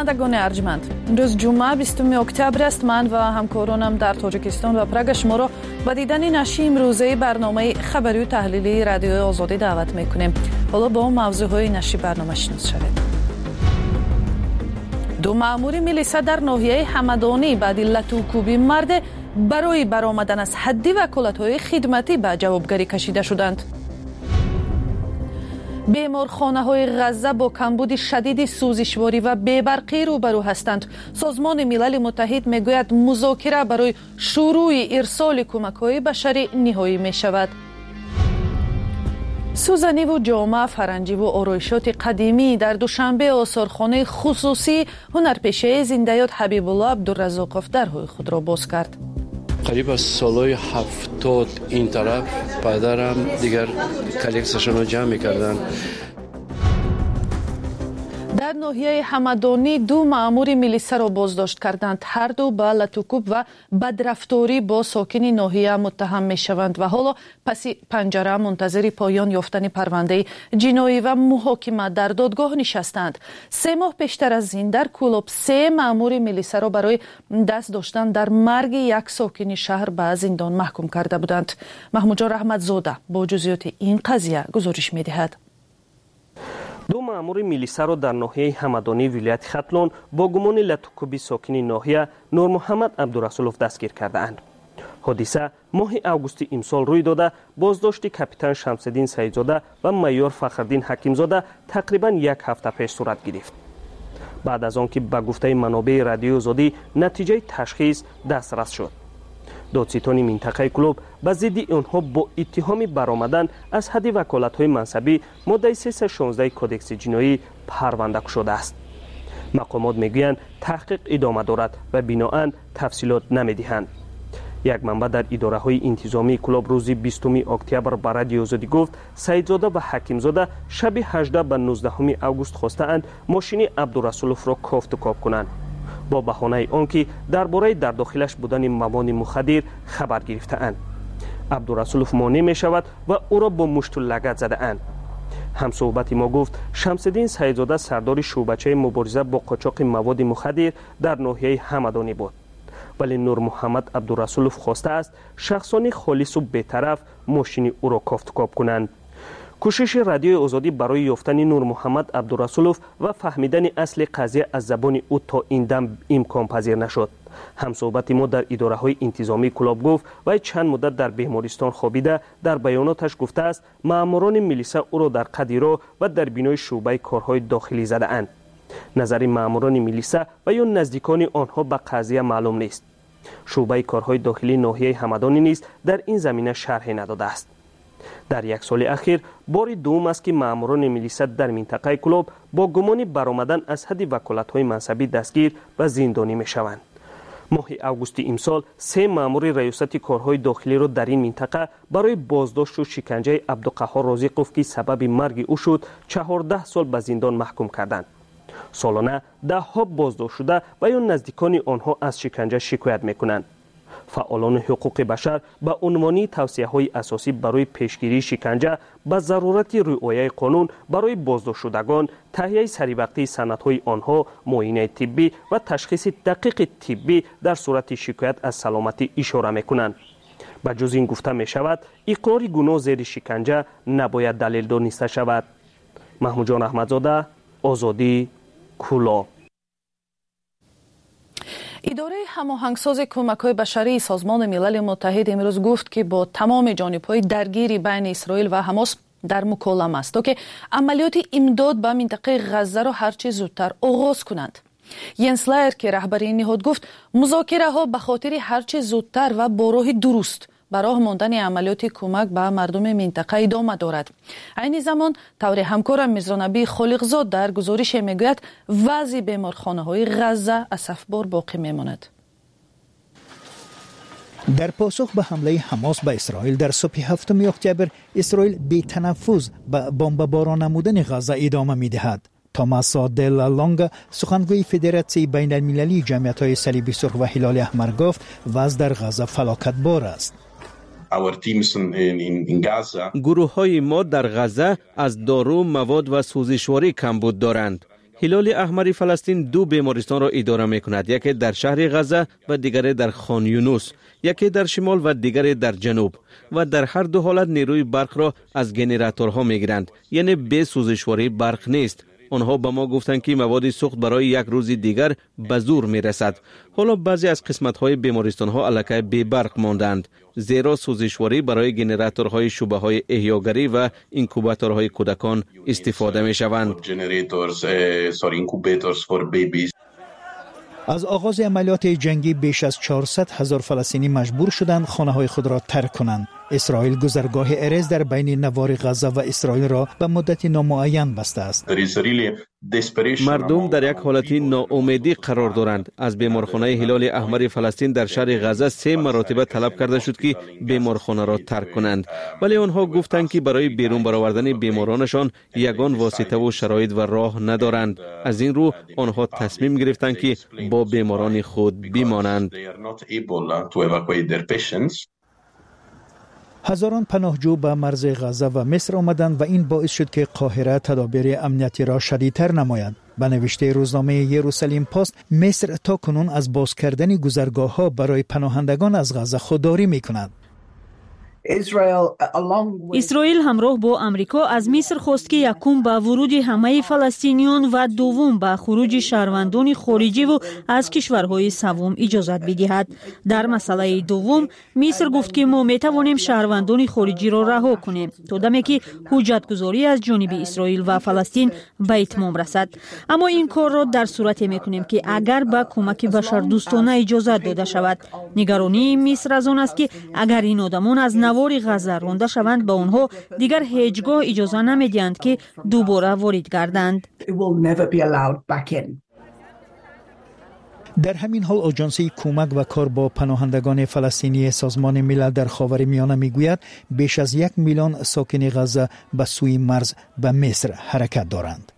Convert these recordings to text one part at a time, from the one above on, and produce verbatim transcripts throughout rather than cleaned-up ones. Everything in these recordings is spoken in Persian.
شنوندگان ارجمند، امروز جمعه بیستم اکتبر است. من و همکارانم در تاجیکستان و پراگ شما را به دیدن نشر امروزه برنامه خبری و تحلیلی رادیو آزادی دعوت میکنیم. حالا با موضوعهای نشر برنامه شناس شوید. دو مأمور میلیسا در ناحیه همدانی بعد علت و کوبی مرد برای برآمدن از حدی وکالت‌های خدمتی به جوابگری کشیده شدند. بیمارخانه‌های غزه با کمبود شدید سوزشواری و بی‌برقی روبرو هستند. سازمان ملل متحد میگوید مذاکره برای شروع ارسال کمک‌های بشری نهایی می‌شود. سوزنی و جامه فرنگی و آرایشات قدیمی در دوشنبه آثارخانه خصوصی هنرپیشه زنده‌یاد حبیب الله عبدالرزاقوف درهای خود را باز کرد. قریب از سالهای هفتاد این طرف پدرم دیگر کلکسشون رو جمع می‌کردن. در ناحیه همدانی دو مأمور میلیسا را بازداشت کردند. هر دو به لطوکوب و بدرفتاری با ساکن ناحیه متهم میشوند و حالا پس پنجره منتظر پایان یافتن پرونده جنایی و محاکمه در دادگاه نشستند. سه ماه پیشتر از این در کولوب سه مأمور میلیسا را برای دست داشتن در مرگ یک ساکن شهر به زندان محکوم کرده بودند. محمود جان رحمتزاده با جزئیات این قضیه گزارش می‌دهد. دو مأمور میلیسا را در ناحیه همدانی ولایت ختلون با گمان لطوکوبی ساکن ناحیه نور محمد عبدالرسولوف دستگیر کرده اند. حادثه ماه آگوست امسال روی داده. بازداشت کاپیتان شمس‌الدین سعیدزاده و مایور فخرالدین حکیمزاده تقریبا یک هفته پیش صورت گرفت. بعد از آنکه به گفته منابع رادیو آزادی نتیجه تشخیص دسترس شد. دادستان منطقه کلوب به ضد آنها با اتهام برآمدن از حد وکالت‌های منصبی ماده سیصد و شانزده کدکس جنایی پرونده شده است. مقامات میگویند تحقیق ادامه دارد و بنااً تفصیلات نمیدهند. یک منبع در اداره‌های انتظامی کلوب روز بیستم اکتبر به رادیو آزادی گفت سعیدزاده و حکیمزاده شب هجده به نوزدهم آگوست خواستند ماشین عبدالرسولوف را کافت و کاب کنند با بهانه آنکه درباره در داخلش بودن مواد مخدر خبر گرفته‌اند. عبدالرسولوف مانع می شود و او را با مشت و لگد زده اند. همصحبت ما گفت شمس‌الدین سعیدزاده سردار شعبچه مبارزه با قاچاق مواد مخدر در ناحیه همدانی بود، ولی نور محمد عبدالرسولوف خواسته است شخصان خالص و بی‌طرف ماشین او را کافت و کاب کنند. کوشش رادیو آزادی برای یافتن نور محمد عبدالرسولوف و فهمیدن اصل قضیه از زبان او تا این دم امکان پذیر نشد. همصحبت ما در اداره‌های انتظامی کلاب گفت و چند مدت در بیمارستان خوابیده. در بیاناتش گفته است مأموران میلیسا او را در قدیرا و در بینای شعبه کارهای داخلی زده اند. نظر مأموران میلیسا و یا نزدیکان آنها به قضیه معلوم نیست. شعبه کارهای داخلی ناحیه همدانی نیز در این زمینه شرحی نداده است. در یک سال اخیر بار دوم است که مأموران میلیسا در منطقه کلوب با گمان برآمدن از حد وکالت‌های منصبی دستگیر و زندانی می‌شوند. ماه آگوست امسال سه مأمور ریاست کارهای داخلی را در این منطقه برای بازداشت و شکنجه عبدالقهار رازقوف که سبب مرگ او شد چهارده سال به زندان محکوم کردند. سالانه ده ها بازداشت شده و یا نزدیکان آنها از شکنجه شکایت می‌کنند. فعالان حقوق بشر به عنوان توصیه‌های اساسی برای پیشگیری شکنجه به ضرورت رعایت قانون برای بازداشت شدگان، تهیه سریع‌وقتی سندهای آنها، معاینه طبی و تشخیص دقیق طبی در صورت شکایت از سلامتی اشاره می‌کنند. به جز این گفته می‌شود اقرار گناه زیر شکنجه نباید دلیل دانسته شود. محمود جان رحمتزاده، آزادی، کلوب. اداره هماهنگساز کمک‌های بشری سازمان ملل متحد امروز گفت که با تمام جانب‌های درگیری بین اسرائیل و حماس در مکالمه است تا که عملیات امداد به منطقه غزه را هرچه زودتر آغاز کنند. ینس لایر که رهبر این نهاد گفت مذاکره ها به خاطر هرچه زودتر و با راه درست برای ماندن عملیات کمک به مردم منطقه ادامه دارد. این زمان طور همکارم میرزانبی خالقزاد در گزارش میگوید وضع بیمارخانه‌های غزه اسفبار باقی میماند. در پاسخ به حمله حماس به اسرائیل در صبح هفتم اکتبر، اسرائیل بی تنفس به بمباران نمودن غزه ادامه میدهد. توماس دل لانگ سخنگوی فدراسیون بین المللی جمعیت‌های صلیبی سرخ و هلال احمر گفت وضع در غزه فلاکت بار است. گروه های ما در غزه از دارو، مواد و سوزشواری کمبود دارند. هلال احمر فلسطین دو بیمارستان را اداره می‌کند، یکی در شهر غزه و دیگری در خان یونس، یکی در شمال و دیگری در جنوب و در هر دو حالت نیروی برق را از گنراتورها می‌گیرند، یعنی به سوزشواری برق نیست. آنها به ما گفتند که مواد سوخت برای یک روز دیگر به زور می‌رسد. حالا بعضی از قسمت‌های بیمارستان‌ها الکی بی برق ماندند، زیرا سوزشواری برای گنراتورهای شبه‌های احیاگری و اینکوباتورهای کودکان استفاده می‌شوند. از آغاز عملیات جنگی بیش از چهارصد هزار فلسطینی مجبور شدند خانه‌های خود را ترک کنند. اسرائیل گذرگاه ارز در بین نوار غزه و اسرائیل را به مدت نامعین بسته است. مردم در یک حالت ناامیدی قرار دارند. از بیمارخانه هلال احمر فلسطین در شهر غزه سه مرتبه طلب کرده شد که بیمارخانه را ترک کنند، ولی آنها گفتند که برای بیرون برآوردن بیمارانشان یگان واسطه و شرایط و راه ندارند. از این رو آنها تصمیم گرفتند که با بیماران خود بمانند. هزاران پناهجو به مرز غزه و مصر آمدند و این باعث شد که قاهره تدابیر امنیتی را شدیدتر نماید. به نوشته روزنامه یروشلیم پست، مصر تا کنون از باز کردن گذرگاه‌ها برای پناهندگان از غزه خودداری می‌کند. اسرائیل همراه با امریکا از مصر خواست که یکم به ورود همه فلسطینیان و دوم به خروج شهروندان خارجی و از کشورهای سوم اجازت بدهد. در مسئله دوم مصر گفت که ما میتوانیم شهروندان خارجی را رها کنیم تا دمی که حجت گذاری از جانب اسرائیل و فلسطین به اتمام رسد. اما این کار را در صورتی میکنیم که اگر به کمک بشردوستانه اجازت داده شود. نگرانی مصر از آن است که اگر این آدمان از نوار غزه رانده شوند به آنها دیگر هیچگاه اجازه نمیدهند که دوباره وارد گردند. در همین حال آژانسی کمک و کار با پناهندگان فلسطینی سازمان ملل در خاورمیانه میگوید بیش از یک میلیون ساکن غزه به سوی مرز به مصر حرکت دارند.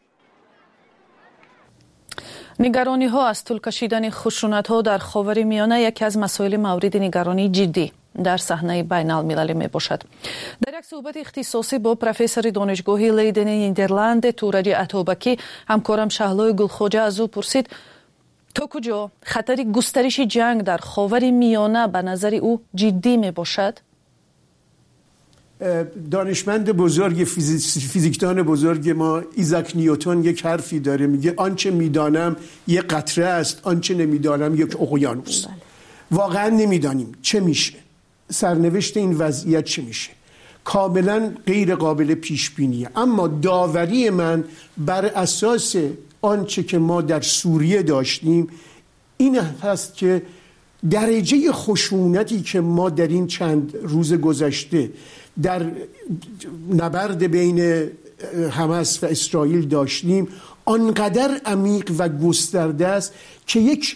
نگرانی ها از طول کشیدن خشونت ها در خاورمیانه یکی از مسائل مورد نگرانی جدی در صحنه بین المللی می باشد. در یک صحبت اختصاصی با پروفسور دانشگاه لیدن نیدرلند تورج اتابکی، همکارم شهلای گلخوجه از او پرسید تا کجا خطر گسترش جنگ در خاورمیانه به نظر او جدی می باشد؟ دانشمند بزرگ فیزیکدان بزرگ ما ایزاک نیوتن یک حرفی داره، میگه آنچه میدانم یک قطره است، آنچه نمیدانم یک اقیانوس. واقعا نمیدانیم چه میشه، سرنوشت این وضعیت چه میشه، کاملا غیر قابل پیش بینیه. اما داوری من بر اساس آنچه که ما در سوریه داشتیم این هست که درجه خشونتی که ما در این چند روز گذشته در نبرد بین حماس و اسرائیل داشتیم آنقدر عمیق و گسترده است که یک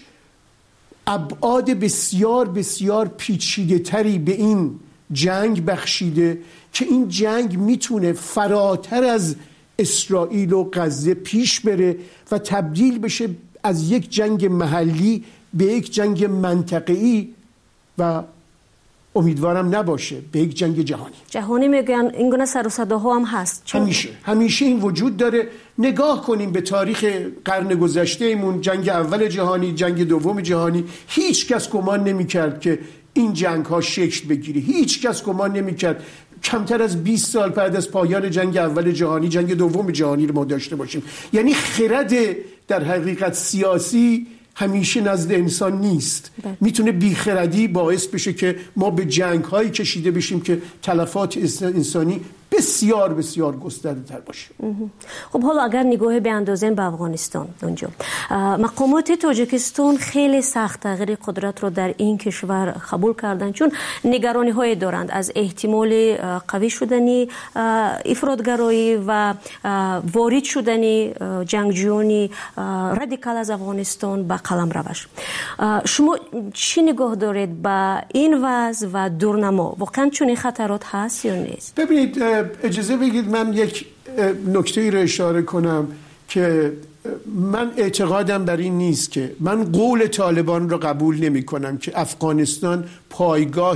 ابعاد بسیار بسیار پیچیده تری به این جنگ بخشیده که این جنگ میتونه فراتر از اسرائیل و غزه پیش بره و تبدیل بشه از یک جنگ محلی به یک جنگ منطقه‌ای و امیدوارم نباشه به یک جنگ جهانی. جهانی میگن این گونه سر و صداها هم هست. همیشه همیشه این وجود داره. نگاه کنیم به تاریخ قرن گذشتهمون، جنگ اول جهانی، جنگ دوم جهانی، هیچ کس گمان نمی‌کرد که این جنگ ها شکل بگیره. هیچ کس گمان نمی‌کرد کمتر از بیست سال بعد از پایان جنگ اول جهانی جنگ دوم جهانی رو ما داشته باشیم. یعنی خرد در حقیقت سیاسی همیشه نزد انسان نیست. میتونه بیخردی باعث بشه که ما به جنگ هایی کشیده بشیم که تلفات انسانی بسیار بسیار گسترده تر باشه. خب حالا اگر نگاه بیاندازیم به افغانستان، اونجا مقامات تاجیکستان خیلی سخت تغییر قدرت رو در این کشور قبول کردن، چون نگرانی های دارند از احتمال قوی شدنی افراطگرایی و وارد شدنی جنگجویان رادیکال از افغانستان به قلمروش. شما چی نگاه دارید به این وضع و دورنما؟ واقعا چون خطرات هست یا نیست؟ ببینید، اجازه بگید من یک نکته‌ای رو اشاره کنم که من اعتقادم بر این نیست که من قول طالبان رو قبول نمی کنم که افغانستان پایگاه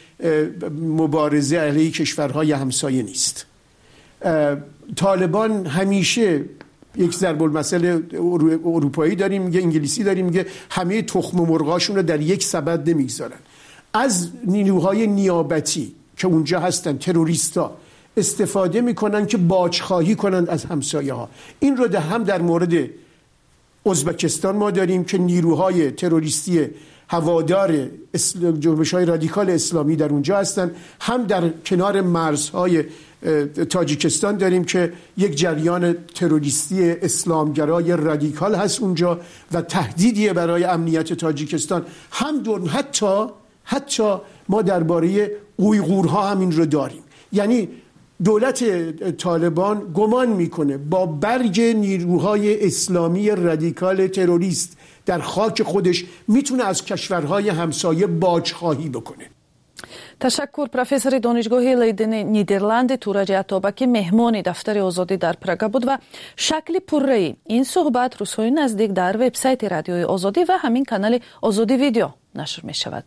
مبارزه علیه کشورهای همسایه نیست. طالبان همیشه یک ضرب المثل اروپایی داریم میگه، انگلیسی داریم میگه، همه تخم مرغاشون رو در یک سبد نمیگذارن. از نیروهای نیابتی که اونجا هستن، تروریستا استفاده میکنن که باجخواهی کنند از همسایه ها. این رو ده هم در مورد ازبکستان ما داریم که نیروهای تروریستی هوادار جنبش‌های رادیکال اسلامی در اونجا هستن، هم در کنار مرزهای تاجیکستان داریم که یک جریان تروریستی اسلامگرای رادیکال هست اونجا و تهدیدیه برای امنیت تاجیکستان. هم دور حتی حتی ما درباره اویغورها همین رو داریم. یعنی دولت طالبان گمان میکنه با برگ نیروهای اسلامی رادیکال تروریست در خاک خودش میتونه از کشورهای همسایه باجخواهی بکنه. تشکر. پروفسور دانشگاه لیدن نیدرلند توراج عطابکی مهمان دفتر آزادی در پراگ بود و شکل پررأی این صحبت روزهای نزدیک در وبسایت رادیوی آزادی و همین کانال آزادی ویدیو نشر می شود.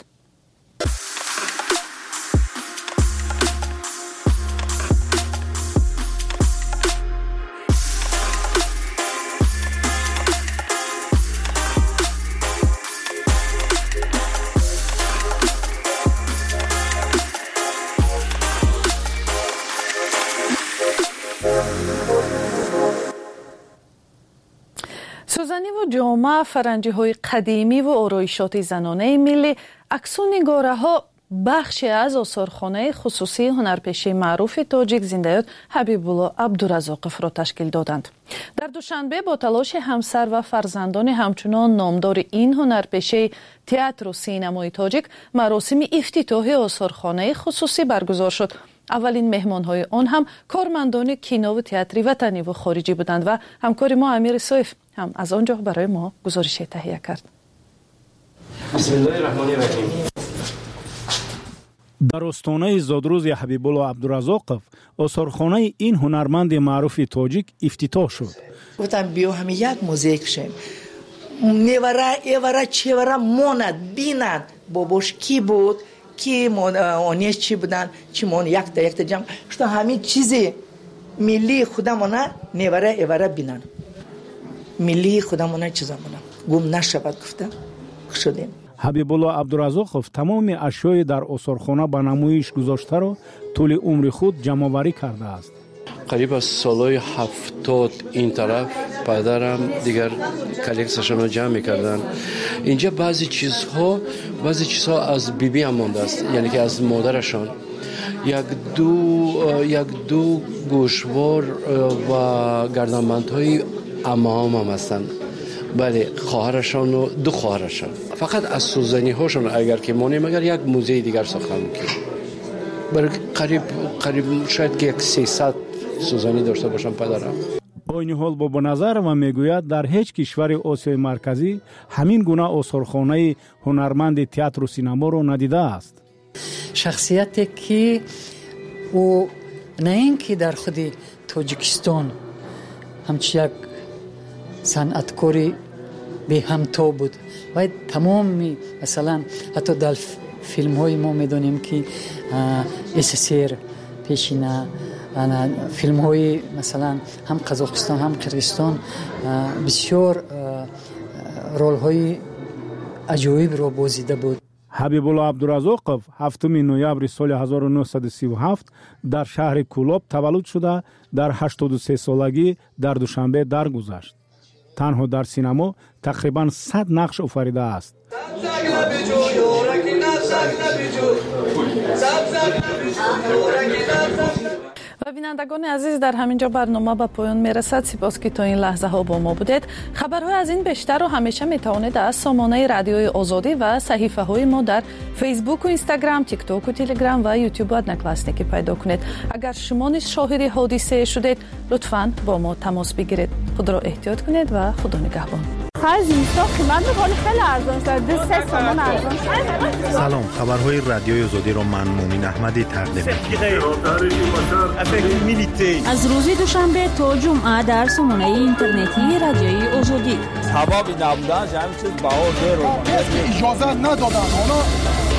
سوزنی و جامعه فرنگی های قدیمی و آرایشات زنانه ملی عکس‌ونگاره ها بخشی از آثارخانه خصوصی هنرپیشه معروف تاجیک زنده‌یاد حبیب الله عبدالرزاقف را تشکیل دادند. در دوشنبه با تلاش همسر و فرزندان همچنان نامدار این هنرپیشه تئاتر و سینمای تاجیک مراسم افتتاحی آثارخانه خصوصی برگزار شد. اولین مهمان‌های آن هم کارمندان کینو و تئاتری وطنی و خارجی بودند و همکار ما امیر سویف هم از آنجا برای ما گزارش تهیه کرد. بسم الله الرحمن الرحیم. در استانه زادروز حبیب الله عبدالرزاقف آثارخانه این هنرمند معروف تاجیک افتتاح شد. گفتم بیا هم یک موزه کشیم. نیوره ایوره چیوره موند بیند باباش کی بود، کی آنیش چی بودن، چی مون یک تا یک تا جمع شد، همین چیزی ملی خودمونه نیوره ایوره بینن، ملی خودمونه چیزمونه گم نشود گفتم شدیم. حبیب الله عبدالرزاقف تمام اشیای در آثارخانه به نمایش گذاشته را طول عمر خود جمع‌آوری کرده است. قریب از سالهای هفتاد این طرف پدرم دیگر کلکسشون رو جمع می‌کردن. اینجا بعضی چیزها بعضی چیزها از بیبی هم مانده است، یعنی که از مادرشان. یک دو یک دو گوشوار و گردنبندهای عمام هم هستند. بله، خواهرشان و دو خواهرشان. فقط از سوزنی هاشون اگر که مانیم، اگر یک موزه دیگر ساختن می‌کنیم. برای قریب قریب شاید که یک سیصد سوزنی داشته باشم پدرم. با این حال با نظر و میگوید در هیچ کشور آسیای مرکزی همین گونه آثارخانه هنرمند تئاتر و سینما رو ندیده است. شخصیتی که او نه اینکه در خود تاجیکستان همچی یک صنعتکاری به همتا بود و تمام مثلا حتی در فیلم های ما میدونیم که اسسر پیشینه فیلم های مثلا هم قزاقستان هم قرقیزستان بسیار رول های عجایب را بازیده بود. حبیب الله عبدالرزاقف هفتم نوامبر سال هزار و نهصد و سی و هفت در شهر کولاب تولد شده در هشتاد و سه سالگی در دوشنبه درگذشت. تنها در سینما تقریباً صد نقش آفریده است. و بینندگان عزیز، در همینجا برنامه به پایان میرسد. سپاس که تا این لحظه ها با ما بودید. خبرهای از این بیشتر رو همیشه میتوانید از سامانه رادیوی آزادی و صحیفه های ما در فیسبوک و اینستاگرام، تیک تاک و تلگرام و یوتیوب و ادنکلاسنیکی پیدا کنید. اگر شما نیز شاهد حادثه شدید، لطفاً با ما تماس بگیرید. خود را احتیاط کنید و خدا نگهبان. خرج اینستا قیمت میکنه خیلی ارزان شده، سه سامان ارزان شده. سلام، خبرهای رادیوی آزادی را من مومین احمدی تقدیم می‌کنم. از روز دوشنبه تا جمعه در سامانه اینترنتی رادیوی آزادی. سبب نبودن همین چیز بهار رو اجازه ندادن، اونا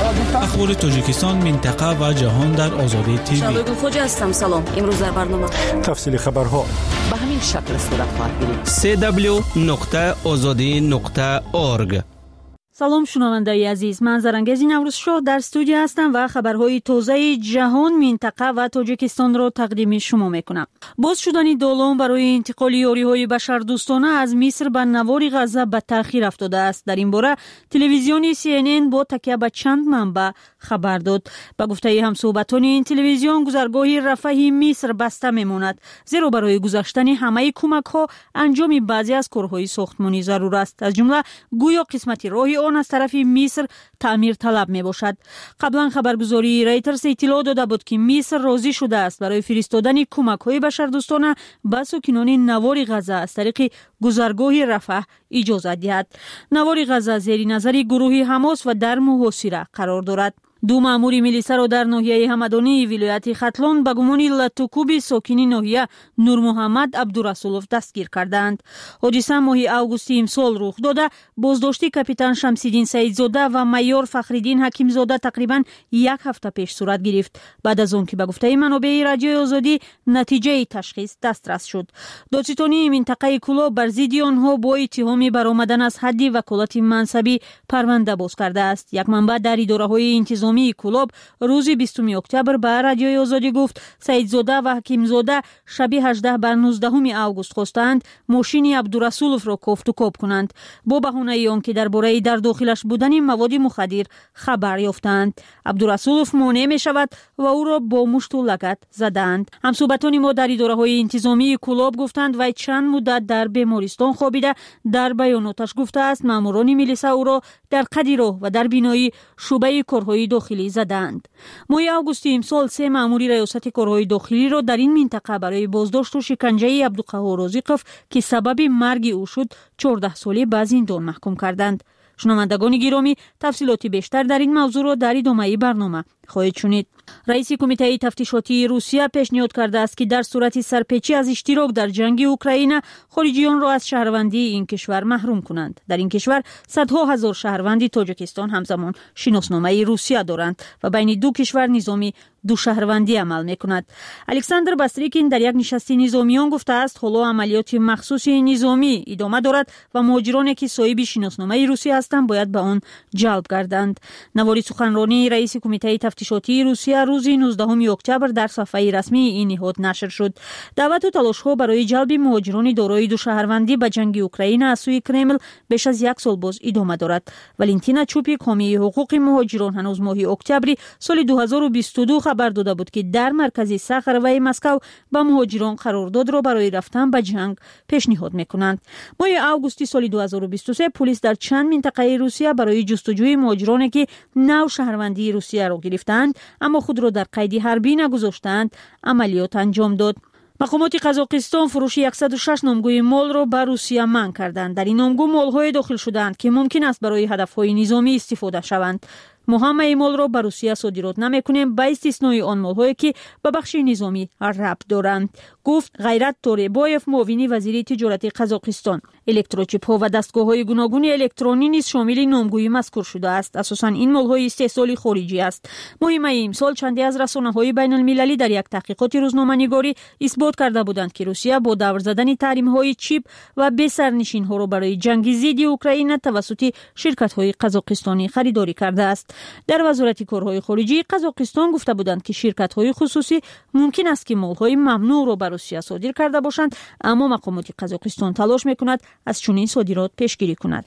اخبار تاجیکستان، منطقه و جهان در آزادی تیوی. شادو خوجا هستم. سلام. امروز در برنامه تفصیل خبرها به همین شکل صورت خواهد گرفت. سه دبلیو نقطه آزادی نقطه اورگ. سلام شنوندگان عزیز، من زرنگیز نوروز شاه در استودیو هستم و خبرهای تازه جهان، منطقه و تاجیکستان را تقدیم شما میکنم. باز شدن دولان برای انتقال یاریهای بشردوستانه از مصر به نوار غزه به تاخیر افتاده است. در این باره تلویزیون سی ان ان با تکیه به چند منبع خبر داد. به گفته همصحبتان این تلویزیون، گذرگاه رفح مصر بسته میماند، زیرا برای گذاشتن همه کمک ها انجام بعضی از کارهای ساختمانی ضرور است. از جمله گویا قسمتی راهی آن از طرف مصر تعمیر طلب می باشد. قبلا خبرگزاری رایترز اطلاع داده بود که مصر راضی شده است برای فرستادن کمک های بشردوستانه به ساکنان نوار غزه از طریق گذرگاه رفح اجازه دهد. نوار غزه زیر نظر گروه حماس و در محاصره قرار دارد. دو مأمور میلیسا را در ناحیه همدانی ولایت ختلان به گمان لطوکوب ساکن ناحیه نور محمد عبدالرسولوف دستگیر کردند. حادثه ماه اوگوست امسال رخ داده. بازداشتی کاپیتان شمس‌الدین سعیدزاده و مایور فخرالدین حکیمزاده تقریبا یک هفته پیش صورت گرفت، بعد از آن که به گفته منابع رادیوی آزادی نتیجه تشخیص دسترس شد. دادستانی منطقه کلاب بر ضد آنها با اتهام برآمدن از حد وکالت منصبی پرونده باز کرده است. یک منبع در اداره‌های انتظامی کلاب روز بیستم اکتبر به رادیوی آزادی گفت سعیدزاده و حکیمزاده شب هجده بر نوزدهم اوگوست خواستند ماشین عبدالرسولوف را کوفت و کوب کنند با بهانه آنکه درباره در داخلش بودن مواد مخدر خبر یافتند. عبدالرسولوف مانع می شود و او را با مشت و لگد زدند. همصحبتان ما در اداره‌های انتظامی کلاب گفتند وی چند مدت در بیمارستان خوابیده. در بیاناتش گفته است ماموران میلیسا او را در قدیرو و در بینایی شعبه کارهای داخلی زدند. ماه اوگوست امسال سه مأمور ریاست کارهای داخلی را در این منطقه برای بازداشت و شکنجه عبدالقهار رازقوف که سبب مرگ او شد چهارده ساله به زندان محکوم کردند. شنوندگان گرامی، تفصیلات بیشتر در این موضوع را در ادامه برنامه خواهید شنید. رئیس کمیته تفتیشاتی روسیه پیشنهاد کرده است که در صورت سرپیچی از اشتراک در جنگ اوکراین خارجیان را از شهروندی این کشور محروم کنند. در این کشور صدها هزار شهروندی تاجیکستان همزمان شناسنامه روسیه دارند و بین دو کشور نظامی دو شهروندی عمل میکند. الکساندر باستریکین در یک نشست نظامیان گفته است حالا عملیات مخصوص نظامی ادامه دارد و مهاجرانی که صاحب شناسنامه روسیه هستند باید به آن جلب گردند. نواری سخنرانی رئیس کمیته تفتیشاتی روسیه روز نوزدهم اکتبر در صفحه رسمی این نهاد نشر شد. دعوت و تلاش‌ها برای جلب مهاجران دارای دو شهروندی به جنگ اوکراین از سوی کرمل بیش از یک سال باز ادامه دارد. والنتینا چوپیک حامی حقوق مهاجران هنوز ماه اکتبر سال دو هزار و بیست و دو خبر داده بود که در مرکز ساخروی مسکو با مهاجران قرارداد را برای رفتن به جنگ پیشنهاد میکنند. ماه اوگوست سال دو هزار و بیست و سه پلیس در چند منطقه روسیه برای جستجوی مهاجرانی که نو شهروندی روسیه را گرفتند اما خود را در قید حربی نگذاشتند عملیات انجام داد. مقامات قزاقستان فروش صد و شش نامگوی مال را به روسیه منع کردند. در این نامگو مال‌های داخل شدند که ممکن است برای هدف‌های نظامی استفاده شوند. ما همه مال را به روسیه صادرات نمی‌کنیم به استثنای آن مال‌هایی که به بخش نظامی ربط دارند، گفت غیرت توربایف معاون وزیر تجارت قزاقستان. الکتروچیپ‌ها و دستگاه‌های گوناگون الکترونی نیز شامل نامگویی مذکور شده است. اساساً این مال‌های استحصال خارجی است. مهمه امسال چندی از رسانه‌های بین‌المللی در یک تحقیقات روزنامه‌نگاری اثبات کرده بودند که روسیه با دور زدن تحریم‌های چیپ و بسرنشین‌ها را برای جنگ ضد اوکراین توسط شرکت‌های قزاقستانی خریداری کرده است. در وزارت کارهای خارجه قزاقستان گفته بودند که شرکت‌های خصوصی ممکن است که مال‌های ممنوع را به روسیه صادر کرده باشند، اما مقامات قزاقستان تلاش می‌کند از چنین صادرات پیشگیری کند.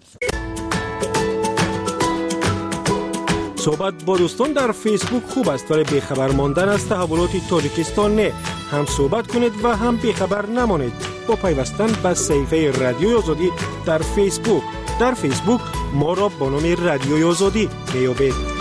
صحبت با دوستان در فیسبوک خوب است ولی بیخبر ماندن از تحولات تاجیکستان نه. هم صحبت کنید و هم بیخبر نمانید با پیوستن به صفحه رادیوی آزادی در فیسبوک. در فیسبوک ما را با نام رادیوی آزادی میابید.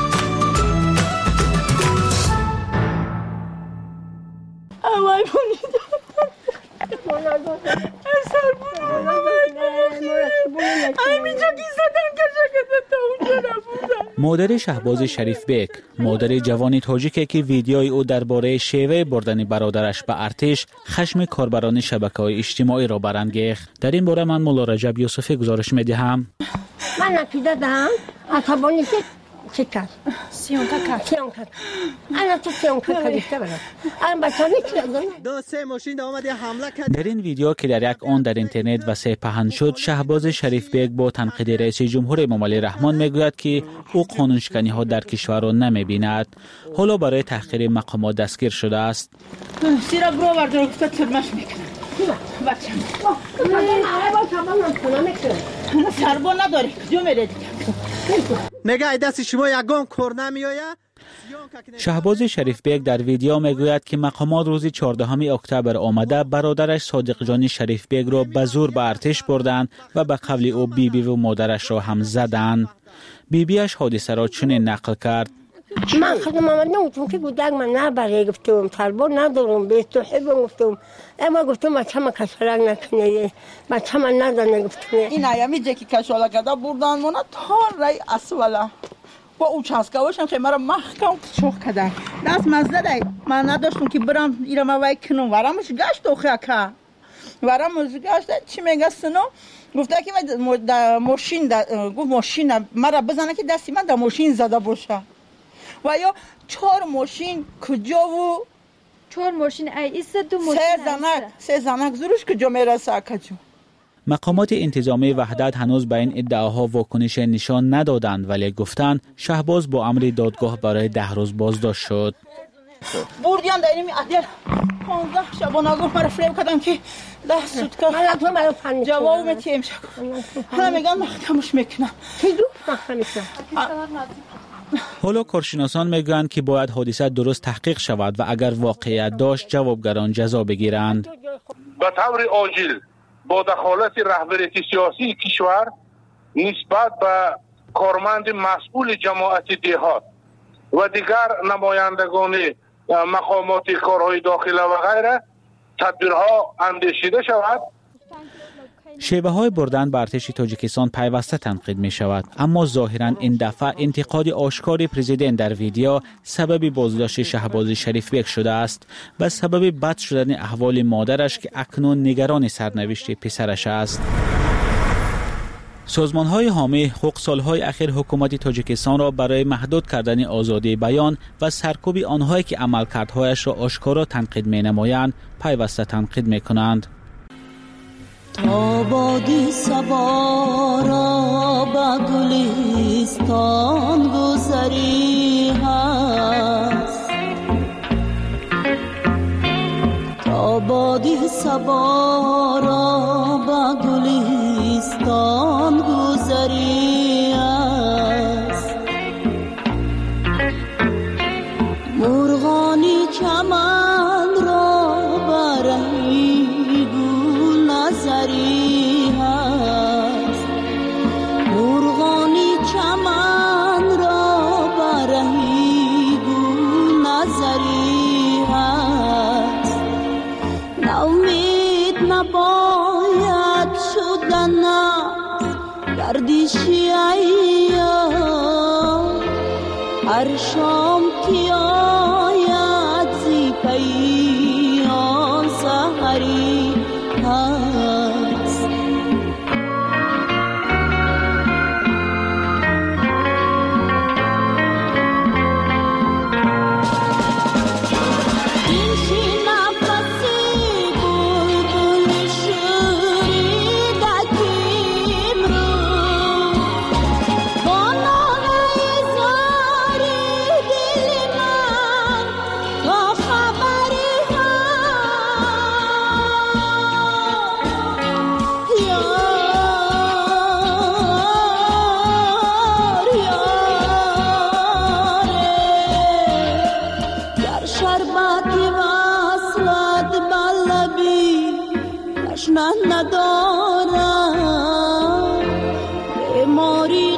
مادر شهباز شریف بیک، مادر جوان تاجیکی که ویدیوی او درباره شیوه بردن برادرش به ارتش خشم کاربران شبکه‌های اجتماعی را برانگیخت. در این باره من مولا رجب یوسفی گزارش می‌دهم. من عقیده دارم عصبانی که چیکار سیونکا کار سیونکا انا تو سیونکا کاریسته برات ام بچه‌ها می‌تونن دو سه ماشین اومد حمله کرد. در این ویدیو که در یک آن در اینترنت وسیع پهن شد، شهباز شریف بیگ با تنقید رئیس جمهور امامعلی رحمان میگوید که او قانونشکنی ها در کشور را نمیبیند. حالا برای تحقیر مقامات دستگیر شده است. سیرا برو ورده رو ترمش میکنه بچه سربا نداری جو میره دیگه نگه دست شما یگان کور نمیآید. شهباز شریف بیگ در ویدیو میگوید که مقامات روز چهاردهم اکتبر آمده برادرش صادق جانی شریف بیگ را به زور به ارتش بردند و به قول او بیبی بی و مادرش را هم زدند. بیبیش حادثه را چنین نقل کرد: من خودم آمد نگفتم که گودک من نبره گفتم سربار ندارم به توحیب گفتم اما گفتم بچه من کشالک نکنه بچه من نداره گفتم این ایامی جه که کشالک کده بردن مانا تا رای اسولا با او چسکوشم خیمه را محکم چوخ کده دست مزده دی من نداشتم که برم ایرم وای کنم ورمش گشت اوخه که ورمش گشت چی میگه سنو گفته که ماشین گفت ماشین مرا بزنه که دستی من در ماشین زده باشه و یا چهار ماشین کجا و چهار ماشین ای ایست دو ماشین سه زنک سه زنک زورش کجا میرسه کجا. مقامات انتظامی وحدت هنوز به این ادعاها واکنش نشان ندادند ولی گفتند شهباز با امر دادگاه برای ده روز بازداشت شد. بردیان در اینمی عدل پانزده شبانه گفت مرا فریب کردم که ده سود کرد جواب میتیم شد حالا میگن محکمش میکنم حالا کارشناسان میگویند که باید حادثه درست تحقیق شود و اگر واقعیت داشت جوابگران جزا بگیرند. به طور عاجل با دخالت رهبری سیاسی کشور نسبت به کارمند مسئول جماعت دهات و دیگر نمایندگان مقامات کارهای داخله و غیره تدبیرها اندیشیده شود. شیوه های بردن به ارتش تاجیکستان پیوسته تنقید می شود، اما ظاهرا این دفعه انتقاد آشکار پرزیدنت در ویدیو سبب بازداشت شهباز شریف بیگ شده است و سبب بد شدن احوال مادرش که اکنون نگران سرنوشت پسرش است. سازمان های حامی حقوق سالهای اخیر حکومت تاجیکستان را برای محدود کردن آزادی بیان و سرکوب آنهایی که عملکردهایش را آشکارا تنقید می نمایند پیوسته تنقید می کنند. آبادی سبا را به گلستان گذری هست آبادی سبا را به گلستان گذری هست مرغانی چمن را برهی نظری هست مرغانی چمن را برهی گل نظری هست نومید نباید شدن گردشی ایام هر شام که آید زی پیام سحری هست ندارم بیماری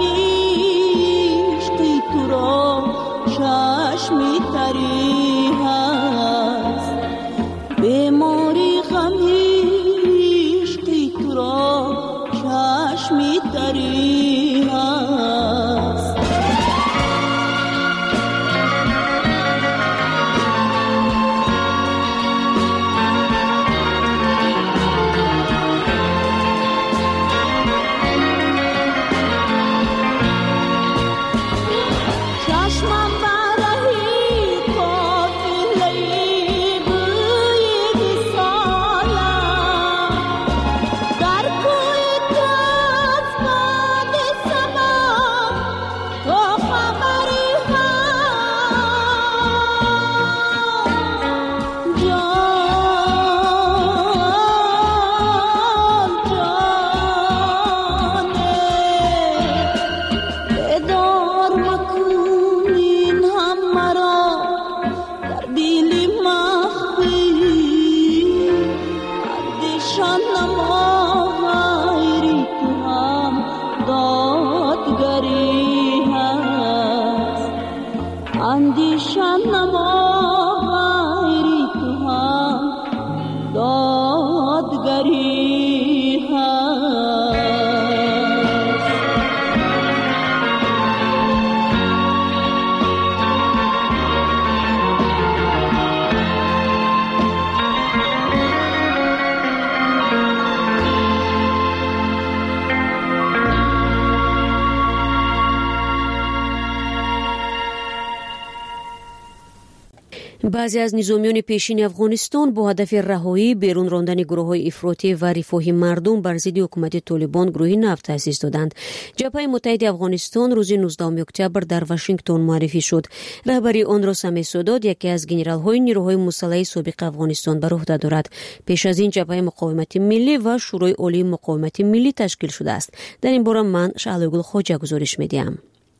غمیش که تو را چشمی تری هست بیماری غمیش که تو را چشمی تری هست پریشان نما غیری تو هم دادگری هست. بعضی از نظامیان پیشین افغانستان با هدف رهایی بیرون راندن گروه‌های افراطی و رفاهی مردم بر ضد حکومت طالبان گروهی نفت تأسیس دادند. جبهه متحد افغانستان روز نوزدهم اکتبر در واشنگتن معرفی شد. رهبری آن را سمی سادات، یکی از گنرال‌های نیروهای مسلح سابق افغانستان، بر عهده دارد. پیش از این جبهه مقاومت ملی و شورای عالی مقاومت ملی تشکیل شده است. در این باره من شعله‌گل خواجه گزارش می‌دهم.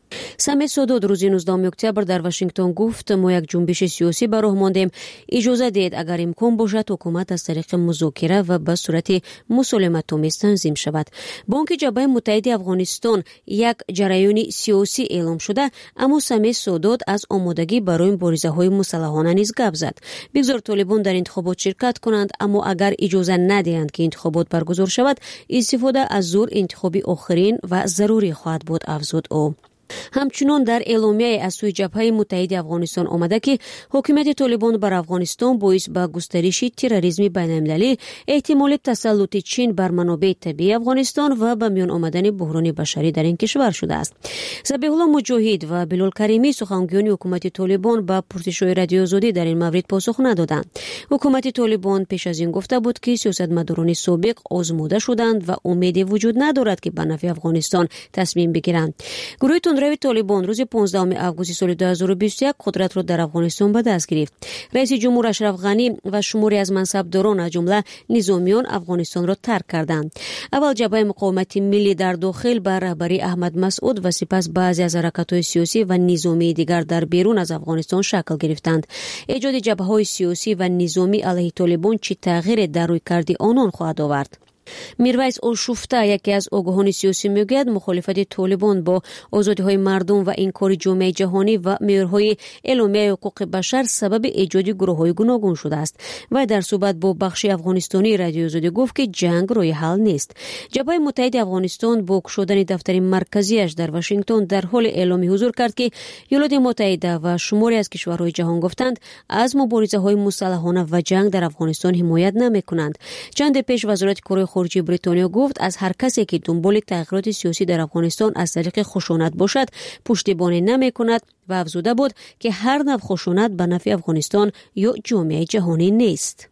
سمی سادات روز نوزدهم اکتبر در واشنگتن گفت ما یک جنبش سیاسی به راه ماندیم. اجازه دهید اگر امکان باشد حکومت از طریق مذاکره و به صورت مسالمت‌آمیز تنظیم شود. بانک جبهه متحد افغانستان یک جریان سیاسی اعلام شده، اما سمی سادات از آمادگی برای مبارزه‌های مسلحانه نیز گپ زد. بگذار طالبان در انتخابات شرکت کنند، اما اگر اجازه ندهند که انتخابات برگزار شود، استفاده از زور انتخابی آخرین و ضروری خواهد بود، افزود او. همچنان در اعلامیه از سوی جبهه متحد افغانستان آمده که حکومت طالبان بر افغانستان باعث به گسترش تروریسم بین‌المللی، احتمال تسلط چین بر منابع طبیعی افغانستان و به میان آمدن بحران بشری در این کشور شده است. ذبیح الله مجاهد و بلال کریمی سخنگویان حکومت طالبان به پرسش‌های رادیو آزادی در این مورد پاسخ ندادند. حکومت طالبان پیش از این گفته بود که سیاستمداران سابق آزموده شدند و امیدی وجود ندارد که به نفع افغانستان تصمیم بگیرند. گروه تندروی طالبان روز پانزدهم آگوست سال دو هزار و بیست و یک قدرت را در افغانستان به دست گرفت. رئیس جمهور اشرف غنی و شماری از منصبداران از جمله نظامیان افغانستان را ترک کردند. اول جبهه مقاومت ملی در داخل به رهبری احمد مسعود و سپس بعضی از حرکت‌های سیاسی و نظامی دیگر در بیرون از افغانستان شکل گرفتند. ایجاد جبهه‌های سیاسی و نظامی علیه طالبان چه تغییر در رویکرد آنان خواهد آورد؟ میرویس اوشوفته، یکی از آگاهان سیاسی، میگوید مخالفت طالبان با آزادی‌های مردم و انکار جامعه جهانی و معیارهای اعلامیه حقوق بشر سبب ایجاد گروه‌های گوناگون شده است و در صحبت با بخش افغانستانی رادیو آزادی گفت که جنگ راه حل نیست. جبهه متحد افغانستان با گشودن دفتر مرکزیش در واشنگتن در حال اعلام حضور کرد که ایالات متحده و شماری از کشورهای جهان گفتند از مبارزه‌های مسلحانه و جنگ در افغانستان حمایت نمی‌کنند. چند پیش وزارت کره خارجه بریتانیا گفت از هر کسی که دنبال تغییرات سیاسی در افغانستان از طریق خشونت باشد پشتیبانی نمی‌کند و افزوده بود که هر نوع خشونت به نفع افغانستان یا جامعه جهانی نیست.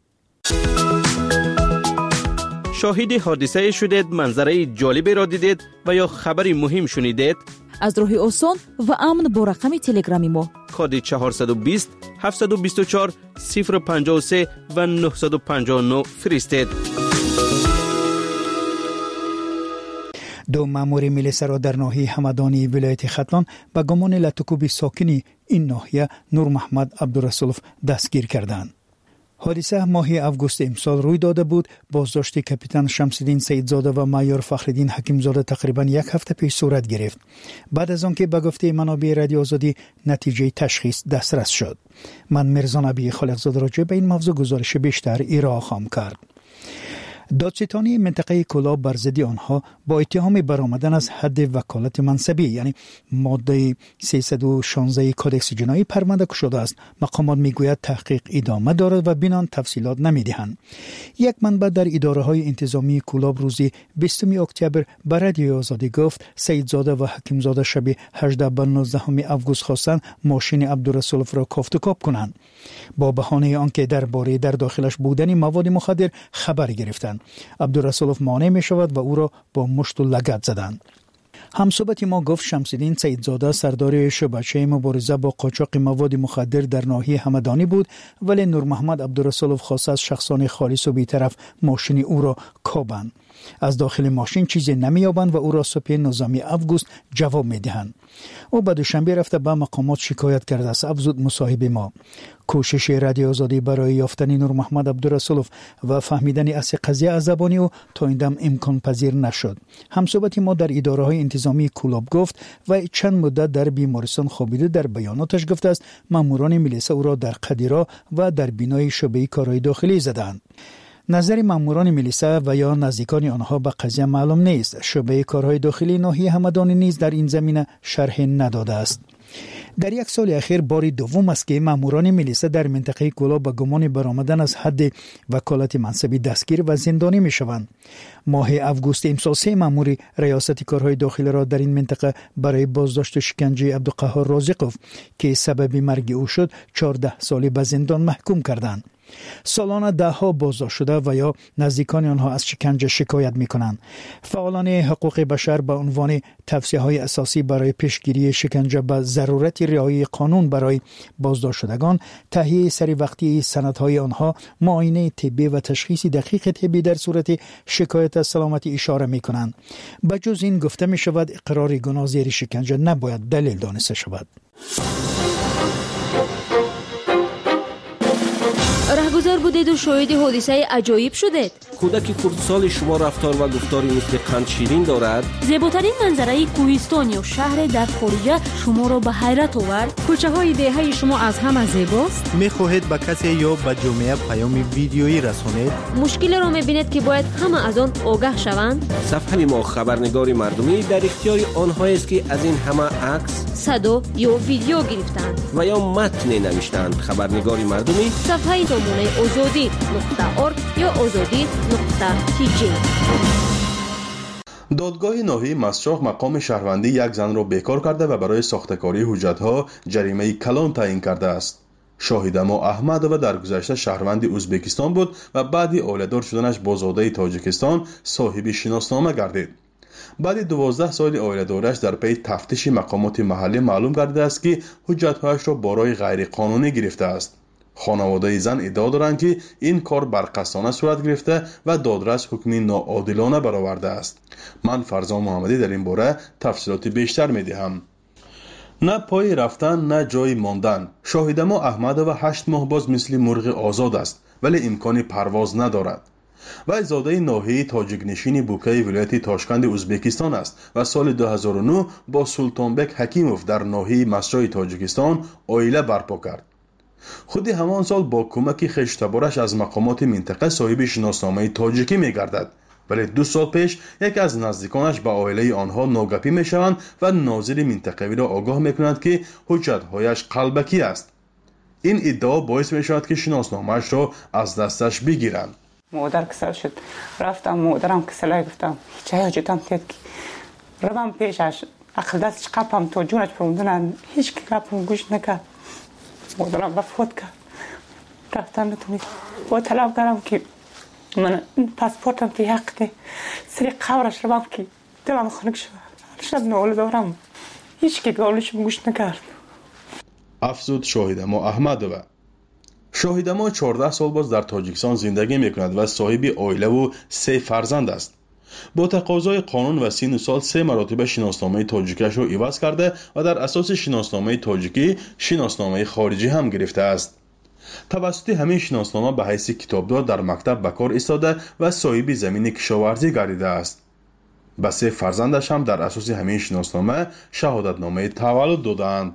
شاهد حادثه شدید، منظره جالبی را دیدید و یا خبری مهم شنیدید؟ از راه آسان و امن با رقم تلگرامی ما کد چهارصد و بیست هفتصد و بیست و چهار صفر پنجاه و سه و نهصد و پنجاه و نه فرستید. دو مامور میلیسا در ناحیه همدانی ولایت ختلان به گمان لطکوبی ساکنی این ناحیه نور محمد عبدالرسولف دستگیر کردند. حادثه ماه اوگوست امسال روی داده بود. بازداشت کاپیتان شمس‌الدین سیدزاده و مایور فخرالدین حکیمزاده تقریبا یک هفته پیش صورت گرفت بعد از آنکه به گفته منابع رادیو آزادی نتیجه تشخیص دسترس شد. من مرزا نبی خالقزاده راجع به این موضوع گزارش بیشتر ارائه خواهم کرد. دادستانی منطقه کلاب بر ضد آنها با اتهام برآمدن از حد وکالت منصبی یعنی ماده سیصد و شانزده کدکس جنایی پرونده گشوده است. مقامات میگوید تحقیق ادامه دارد و بنان تفصیلات نمیدهند. یک منبع در اداره های انتظامی کلاب روز بیستم اکتبر به رادیو آزادی گفت سیدزاده و حکیمزاده شب هجده به نوزدهم اوگوست خواستند ماشین عبدالرسولف را کافت و کاب کنند با بهانه آنکه درباره در داخلش بودن مواد مخدر خبر گرفتند. عبدالرسولف مانع می شود و او را با مشت و لگد زدند. همصحبت ما گفت شمس‌الدین سیدزاده سردار شبکه مبارزه با قاچاق مواد مخدر در ناحیه همدانی بود ولی نور محمد عبدالرسولف خواست از شخصان خالص و بی‌طرف ماشین او را کابند. از داخل ماشین چیزی نمی‌یابند و او را صبح نظامی اوگوست جواب می‌دهند. او به دوشنبه رفته به مقامات شکایت کرده است. افزود مصاحبه ما. کوشش رادیو آزادی برای یافتن نور محمد عبدالرسولوف و فهمیدن اصل قضیه از زبان او تا این دم امکان پذیر نشد. همصحبت ما در اداره های انتظامی کولاب گفت و چند مدت در بیمارستان خوابیده. در بیاناتش گفته است ماموران ملیسا او را در قدیرا و در بینای شعبه کارهای داخلی زدند. نظر ماموران ملیسا و یا نزدیکان آنها به قضیه معلوم نیست. شعبه کارهای داخلی ناحیه همدان نیز در این زمینه شرح نداده است. در یک سال اخیر بار دوم است که ماموران ملیسا در منطقه کولاب به گمان برآمدن از حد وکالت منصبی دستگیر و زندانی می شوند. ماه اوگوست امسال سه مامور ریاست کارهای داخلی را در این منطقه برای بازداشت و شکنجه عبدالقهار رازقوف که سبب مرگ او شد چهارده سالی به زندان محکوم کردند. سالانه ده ها بازداشت شده و یا نزدیکان آنها از شکنجه شکایت می کنند. فعالان حقوق بشر به عنوان توصیه های اساسی برای پیشگیری شکنجه به ضرورت رعایت قانون برای بازداشت شدگان، تهیه سری وقتی سندهای آنها، معاینه طبی و تشخیص دقیق طبی در صورت شکایت از سلامتی اشاره می کنند. بجز این گفته می شود اقرار گناه زیر شکنجه نباید دلیل دانسته شود. رهگذر بودید و شاهد حادثه عجایب شدید. کودک خردسال شما رفتار و گفتاری مثل قند شیرین دارد. زیباترین منظره کوهستان یا شهر در خارجه شما را به حیرت آورد. کوچه های دهه شما از همه زیباست. میخواهید به کسی یا به جامعه پیام ویدیویی رسانید؟ مشکل را میبینید که باید همه از آن آگاه شوند. صفحه ما خبرنگار مردمی در اختیار آنهایی است که از این همه عکس، صدا یا ویدیو گرفتند و یا متن نوشتند. خبرنگار مردمی صفحه سامانه آزادی نقطه ارگ یا آزادی نقطه تی جی. دادگاه ناحیه مسجاق مقام شهروندی یک زن را بیکار کرده و برای ساختکاری حجت‌ها جریمه کلان تعیین کرده است. شاهد ما احمد و در گذشته شهروند ازبکستان بود و بعد اولیدار شدنش با زاده تاجیکستان صاحب شناسنامه گردید. بعد دوازده سال اولیدارش در پی تفتیش مقامات محلی معلوم گردیده است که حجت‌هایش را برای غیر قانونی گرفته است. خانواده زن ادعا دارند که این کار برقصانه صورت گرفته و دادرس حکمی ناعادلانه برآورده است. من فرزان محمدی در این باره تفصیلات بیشتر می‌دهم. نه پای رفتن نه جای ماندن. شاهد ما احمد و هشت ماه باز مثل مرغ آزاد است ولی امکان پرواز ندارد. و زاده ناحیه تاجیک نشین بوکه ولایت تاشکند ازبکستان است و سال دو هزار و نه با سلطانبک حکیموف در ناحیه مسجد تاجیکستان عائله برپا کرد. خود همان سال با کمک خشتبارش از مقامات منطقه صاحب شناسنامه تاجیکی می‌گردد، ولی دو سال پیش یکی از نزدیکانش به عائله آنها ناگپی می‌شوند و ناظر منطقوی را آگاه می‌کنند که حجت‌هایش قلبکی است. این ادعا باعث می‌شود که شناسنامه‌اش را از دستش بگیرند. مادر کسل شد، رفتم مادرم کسلای گفتم هیچ حاجتم کرد که روم پیشش عقل دستش قپم تا جونش پروندن هیچ که قپم گوش نکرد. مادرم وفات کرد. رفتم نتونید با طلب کردم که من پاسپورتم توی حقه سری قبرش رو که دلم خنک شد. شب ناله دارم هیچ که گالش گوش نکرد. افزود شاهد ما احمد و شاهد ما چهارده سال باز در تاجیکستان زندگی میکند و صاحب عائله و سه فرزند است. با تقاضای قانون و سین سال سه مراتب شناسنامه تاجیکیش را عوض کرده و در اساس شناسنامه تاجیکی شناسنامه خارجی هم گرفته است. توسط همین شناسنامه به حیث کتابدار در مکتب به کار ایستاده و صاحب زمین کشاورزی گردیده است. به سه فرزندش هم در اساس همین شناسنامه شهادتنامه تولد دادند.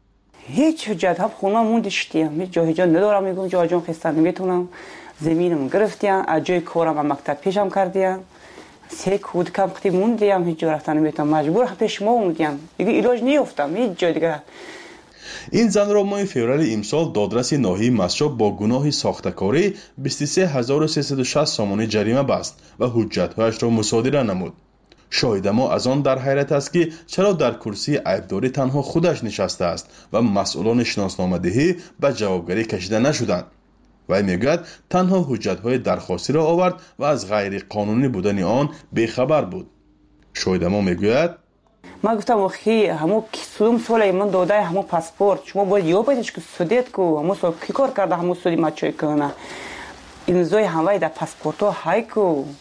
هیچ حجت ها خونه موندشتیم، هیچ جای جا ندارم. میگم جای جا خستن نمیتونم. زمینم گرفتیم، از جای کارم مکتب پیشم کردیم. سه کود کم ختی موندیم، هیچ جا رفتن نمیتونم. مجبور هم پیش ما موندیم. دیگه علاج نیافتم هیچ جای دیگه. این زن را ماه فوریه امسال دادرس ناحیه مسجد با گناه ساختکاری بیست و سه هزار و سیصد و شصت سامانه جریمه بست و حجت‌هایش را مصادره نمود. شاهد ما از آن در حیرت است که چرا در کرسی عیبداری تنها خودش نشسته است و مسئولان شناسنامه دهی به جوابگری کشیده نشدند. و میگوید تنها حجت‌های درخواستی را آورد و از غیر قانونی بودن آن بیخبر بود. شاهد ما میگوید ما گفتم اخی همو کسوم سوله من داده همو پاسپورت شما باید یو پیدش که سودیت کو همو سو کی کار کرده همو سودی ما چوی کنه این زوی هموی در پاسپورتو های کو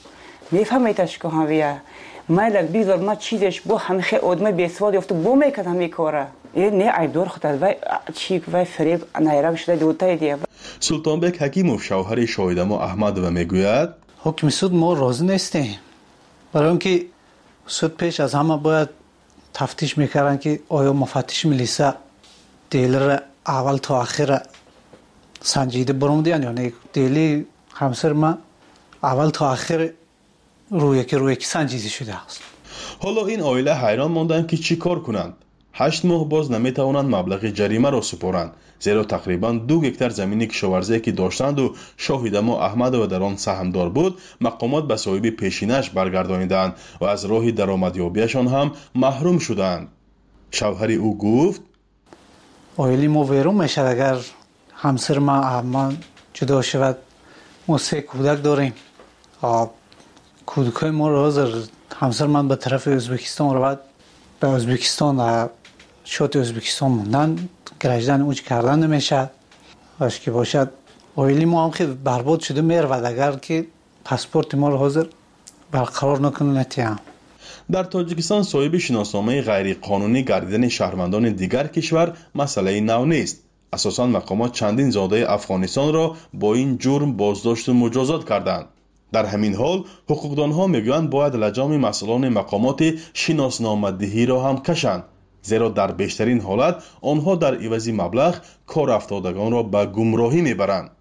میفهمیدش که همیه مالک بیزار ما چیزش بو همه خیلی آدم بیسواد یافته بو میکرد همه کاره این نه عیب دار خود و چی و فریب نایرم شده دوتای دیگه. سلطانبک حکیموف شوهر شاهدامو احمدووا میگوید حکم سود ما راضی نیستیم، برای اینکه سود پیش از همه باید تفتیش میکردن که آیا مفتش ملیسا دیلر اول تا آخر سنجیده برامدین یا نه. دیلی همسر ما اول تا آخر روی که روی که سنجیده شده است. حالا این عائله حیران ماندند که چی کار کنند. هشت ماه باز نمیتوانند مبلغ جریمه را سپارند، زیرا تقریبا دو گکتر زمین کشاورزی که داشتند و شاهدامو احمدووا در آن سهمدار بود مقامات به صاحب پیشینش برگردانیدند و از راه درآمدیابیشان هم محروم شدند. شوهر او گفت عائله ما ویران میشد اگر همسر ما احمد جدا شود. ما سه کودک داریم، کودکای ما را حاضر همسر من به طرف ازبکستان رو به ازبکستان شات ازبکستان موندن، گرجدن اوج کردن نمیشه باش که باشد. عائله ما هم خیلی برباد شده میرود اگر که پاسپورت ما رو حاضر برقرار نکنه نتیم. در تاجیکستان صاحب شناسنامه غیر قانونی گردیدن شهروندان دیگر کشور مسئله نو نیست. اساساً مقامات چندین زاده افغانستان را با این جرم بازداشت و مجازات کردند. در همین حال حقوقدانها میگویند باید لجام مسئولان مقامات شناسنامه‌دهی را هم کشند، زیرا در بیشترین حالت آنها در عوض مبلغ کار افتادگان را به گمراهی میبرند.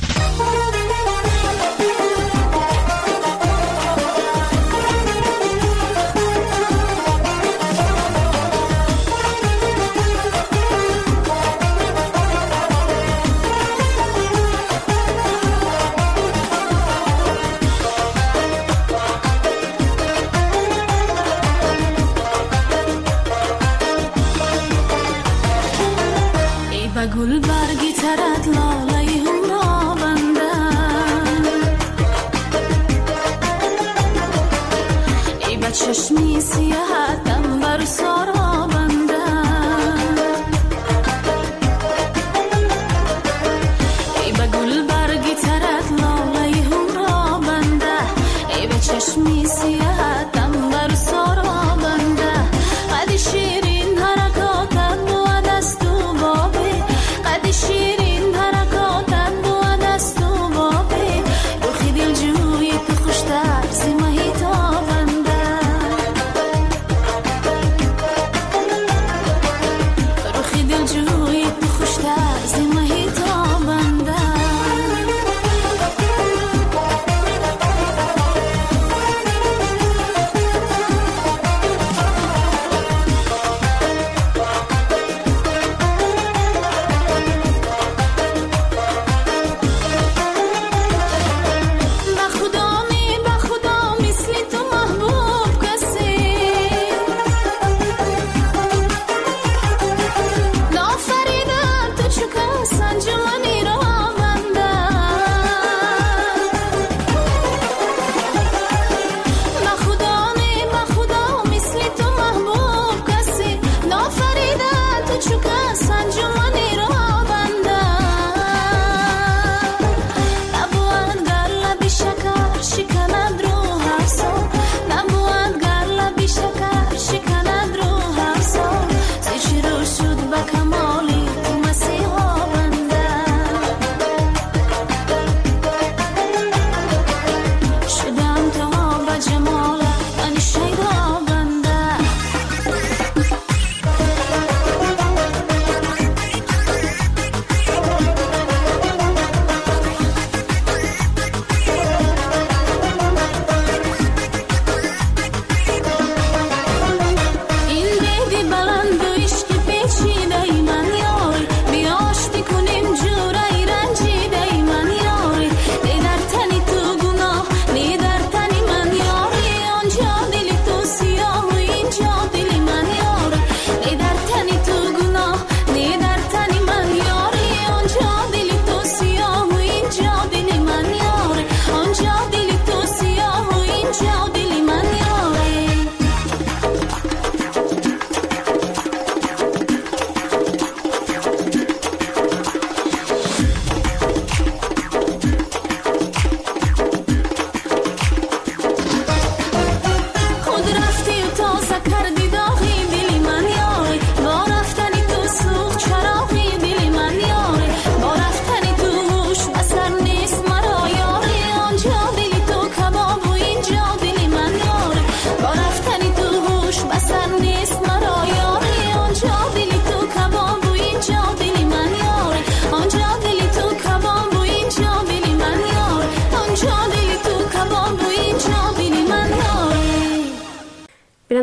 گل برگی ترد لاله هم را بندن ای با چشمی سیاحتم بر سارا بندن ای با گل برگی ترد لاله هم را بنده ای با چشمی سیاحتم بر سارا بنده قد شیرین حرکاتم و دست و بابی قد شیرین حرکاتم و دست و بابی روخی دل جوی تو خوشتر زی مهی تابنده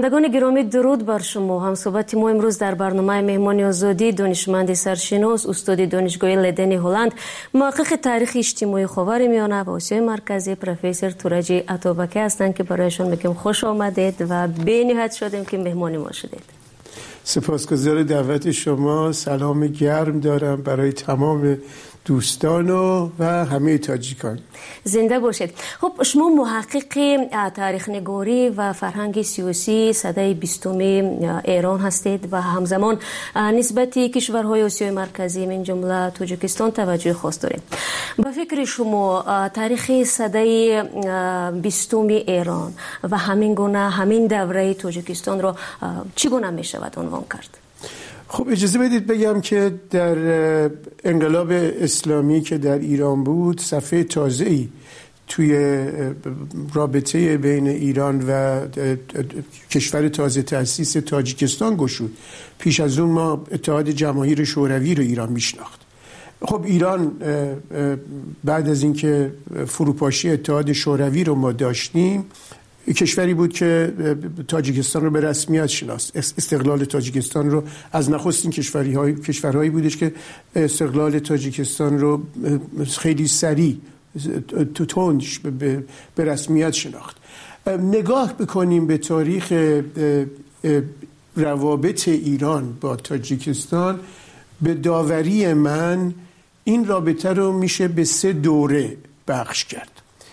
شنوندگان گرامی درود بر شما. هم صحبت ما امروز در برنامه مهمان آزادی دانشمند سرشناس استاد دانشگاه لدن هلند محقق تاریخ اجتماعی خاورمیانه و آسیای مرکزی پروفسور تورج عطابکی هستند که برایشان میگم خوش آمدید و به نهایت شدیم که مهمان ما شدید. سپاسگزار دعوت شما. سلام گرم دارم برای تمام دوستان و, و همه تاجیکان. زنده باشید. خب شما محقق تاریخ نگاری و فرهنگ سیاسی سده بیستم ایران هستید و همزمان نسبتی کشورهای آسیای مرکزی من جمله تاجیکستان توجه خاص دارید. با فکر شما تاریخ سده بیستم ایران و همین گونه همین دوره تاجیکستان را چگونه می شود عنوان کرد؟ خب اجازه بدید بگم که در انقلاب اسلامی که در ایران بود صفحه تازه‌ای توی رابطه بین ایران و کشور تازه تأسیس تاجیکستان گشود. پیش از اون ما اتحاد جماهیر شوروی رو ایران میشناخت. خب ایران بعد از اینکه فروپاشی اتحاد شوروی رو ما داشتیم کشوری بود که تاجیکستان رو به رسمیت شناست. استقلال تاجیکستان رو از نخستین کشوری های کشورهایی بودش که استقلال تاجیکستان رو خیلی سریع تندش به رسمیت شناخت. نگاه بکنیم به تاریخ روابط ایران با تاجیکستان، به داوری من این رابطه رو میشه به سه دوره بخش کرد.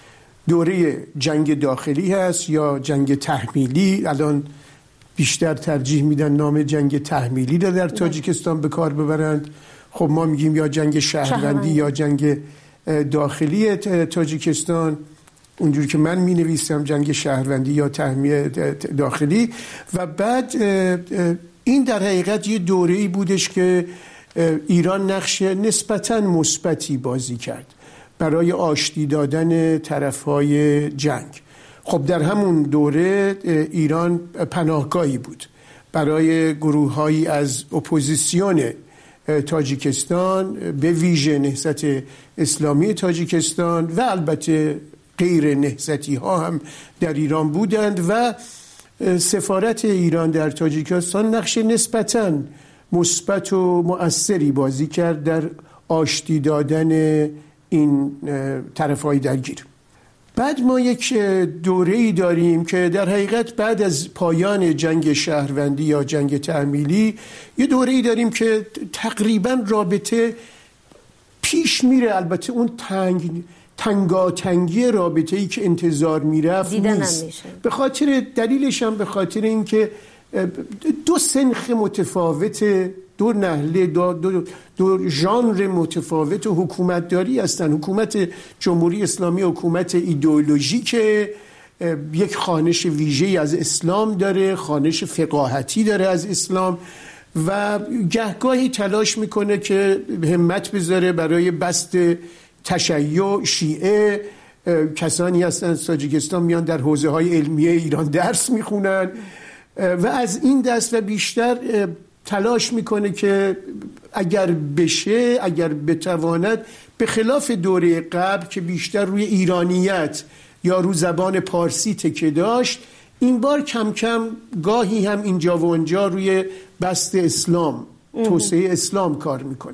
دوره جنگ داخلی هست یا جنگ تحمیلی. الان بیشتر ترجیح میدن نام جنگ تحمیلی رو در تاجیکستان به کار ببرند. خب ما میگیم یا جنگ شهروندی یا جنگ داخلی تاجیکستان. اونجوری که من می نویسم جنگ شهروندی یا تحمیل داخلی. و بعد این در حقیقت یه دوره‌ای بودش که ایران نقش نسبتاً مثبتی بازی کرد برای آشتی دادن طرف‌های جنگ. خب در همون دوره ایران پناهگاهی بود برای گروه‌هایی از اپوزیسیون تاجیکستان، به ویژه نهضت اسلامی تاجیکستان و البته غیر نهضتی ها هم در ایران بودند و سفارت ایران در تاجیکستان نقش نسبتاً مثبت و مؤثری بازی کرد در آشتی دادن این طرف‌های درگیر. بعد ما یک دوره‌ای داریم که در حقیقت بعد از پایان جنگ شهروندی یا جنگ تحمیلی یه دوره‌ای داریم که تقریباً رابطه پیش میره. البته اون تنگ تنگاتنگی رابطه‌ای که انتظار میرفت نیست. به خاطر دلیلش هم به خاطر اینکه دو سنخ متفاوت، دو نهله، دو, دو, دو ژانر متفاوت و حکومتداری هستن. حکومت جمهوری اسلامی حکومت ایدئولوژیکه، یک خوانش ویژه‌ای از اسلام داره، خوانش فقاهتی داره از اسلام و گهگاهی تلاش میکنه که همت بذاره برای بست تشیع شیعه. کسانی هستن از تاجیکستان میان در حوزه‌های علمیه ایران درس میخونن و از این دست و بیشتر تلاش میکنه که اگر بشه، اگر بتواند، به خلاف دوره قبل که بیشتر روی ایرانیت یا رو زبان پارسی تکیه داشت، این بار کم کم گاهی هم اینجا و اونجا روی بست اسلام، توسعه اسلام کار میکنه.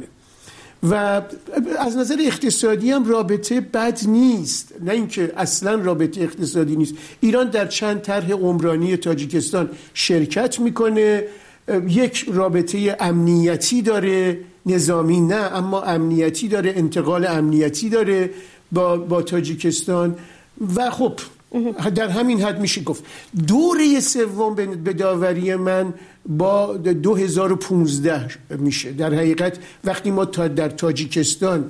و از نظر اقتصادی هم رابطه بد نیست، نه اینکه اصلا رابطه اقتصادی نیست. ایران در چند طرح عمرانی تاجیکستان شرکت میکنه، یک رابطه امنیتی داره، نظامی نه اما امنیتی داره، انتقال امنیتی داره با, با تاجیکستان. و خب در همین حد میشه گفت دوره سوم به داوری من با دو هزار و پانزده میشه. در حقیقت وقتی ما تا در تاجیکستان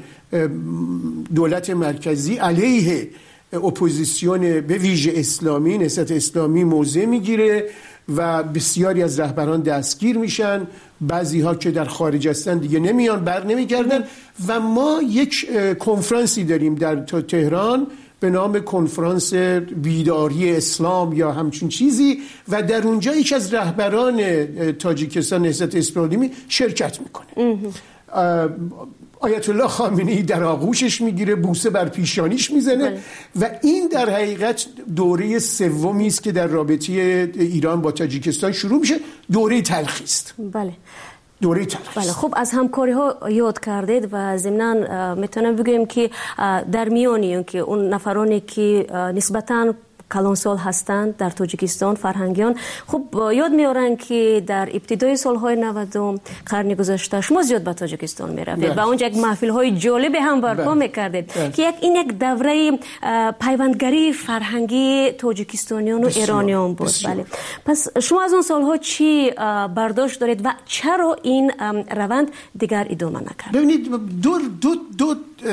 دولت مرکزی علیه اپوزیسیون به ویژه اسلامی، نهضت اسلامی موضع میگیره و بسیاری از رهبران دستگیر میشن، بعضی ها که در خارج هستن دیگه نمیان، بر نمیگردن و ما یک کنفرانسی داریم در تهران به نام کنفرانس بیداری اسلام یا همچون چیزی و در اونجا یک از رهبران تاجیکستان نهضت اسلامی شرکت میکنه. آیت الله خامنه‌ای در آغوشش میگیره، بوسه بر پیشانیش میزنه بله. و این در حقیقت دوره سومی است که در رابطه ایران با تاجیکستان شروع میشه. دوره تلخی است. بله. دوره تلخی. بله. خب از همکاری ها یاد کردید و ضمناً میتونم بگم که در میانی که اون نفرانی که نسبتاً کلانسال هستند در تاجیکستان، فرهنگیان، خب یاد میارن که در ابتدای سالهای نود قرن گذشته شما زیاد به تاجیکستان میرفتید و اونجا یک محفل های جالب هم برپا میکردید که یک این یک دوره پیوندگری فرهنگی تاجیکستانیان و ایرانیان بود. بله. پس شما از اون سالها چی برداشت دارید و چرا این روند دیگر ادامه نکرد؟ ببینید دو دو دو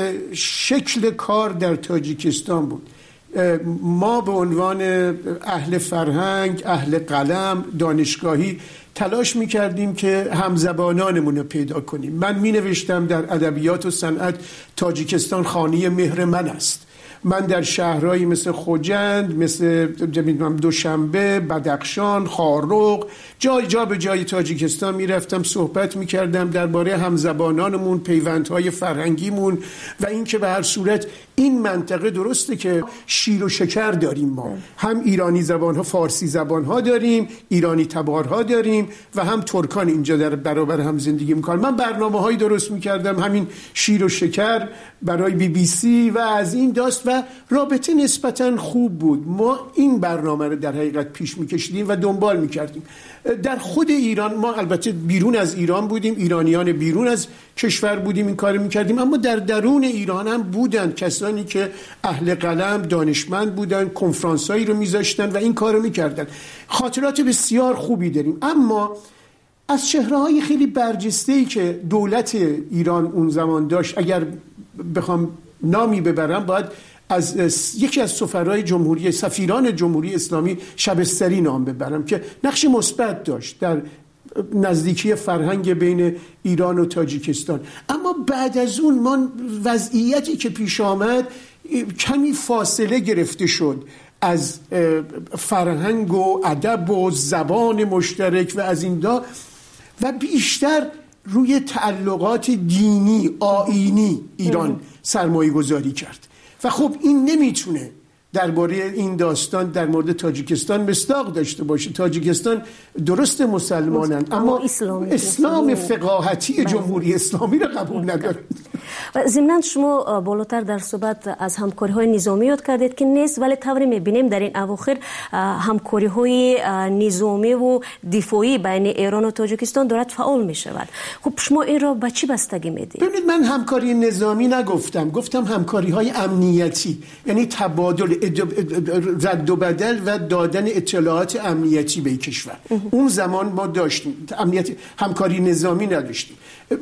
شکل کار در تاجیکستان بود. ما به عنوان اهل فرهنگ، اهل قلم، دانشگاهی تلاش می‌کردیم که همزبانانمون رو پیدا کنیم. من می‌نوشتم در ادبیات و صنعت تاجیکستان خانه مهر من است. من در شهرهایی مثل خوجند، مثل دوشنبه، بدخشان، خارق، جای جا به جای تاجیکستان میرفتم، صحبت میکردم درباره همزبانانمون، پیوندهای فرهنگیمون و اینکه به هر صورت این منطقه درسته که شیر و شکر داریم. ما هم ایرانی زبانها، فارسی زبانها داریم، ایرانی تبارها داریم و هم ترکان اینجا در برابر هم زندگی میکنن. من برنامه‌هایی درست میکردم، همین شیر و شکر برای بی بی سی و از این داست و رابطه نسبتاً خوب بود. ما این برنامه رو در حقیقت پیش میکشیدیم و دنبال میکردیم. در خود ایران، ما البته بیرون از ایران بودیم، ایرانیان بیرون از کشور بودیم، این کار میکردیم، اما در درون ایران هم بودن کسانی که اهل قلم، دانشمند بودن، کنفرانسایی رو میذاشتن و این کار رو میکردن. خاطرات بسیار خوبی داریم. اما از چهره‌های خیلی برجسته‌ای که دولت ایران اون زمان داشت، اگر بخوام نامی ببرم، باید از یکی از سفرای جمهوری سفیران جمهوری اسلامی شبستری نام ببرم که نقش مثبت داشت در نزدیکی فرهنگ بین ایران و تاجیکستان. اما بعد از اون ما وضعیتی که پیش آمد کمی فاصله گرفته شد از فرهنگ و ادب و زبان مشترک و از این دا و بیشتر روی تعلقات دینی آیینی ایران سرمایه گذاری کرد و خب این نمیتونه درباره این داستان در مورد تاجیکستان مصداق داشته باشه. تاجیکستان درست مسلمانند اما اسلام, اسلام فقاهتی جمهوری اسلامی را قبول نداره. و ضمناً شما بالاتر در صحبت از همکاری‌های نظامی یاد کردید که نیست، ولی طوری می‌بینیم در این اواخر همکاری‌های نظامی و دفاعی بین ایران و تاجیکستان دارد فعال می‌شود. خب شما این را به چی بستگی میدید؟ ببینید من همکاری نظامی نگفتم، گفتم همکاری‌های امنیتی، یعنی تبادل رد و بدل و دادن اطلاعات امنیتی به کشور. اون زمان ما داشتیم امنیت، همکاری نظامی نداشتیم.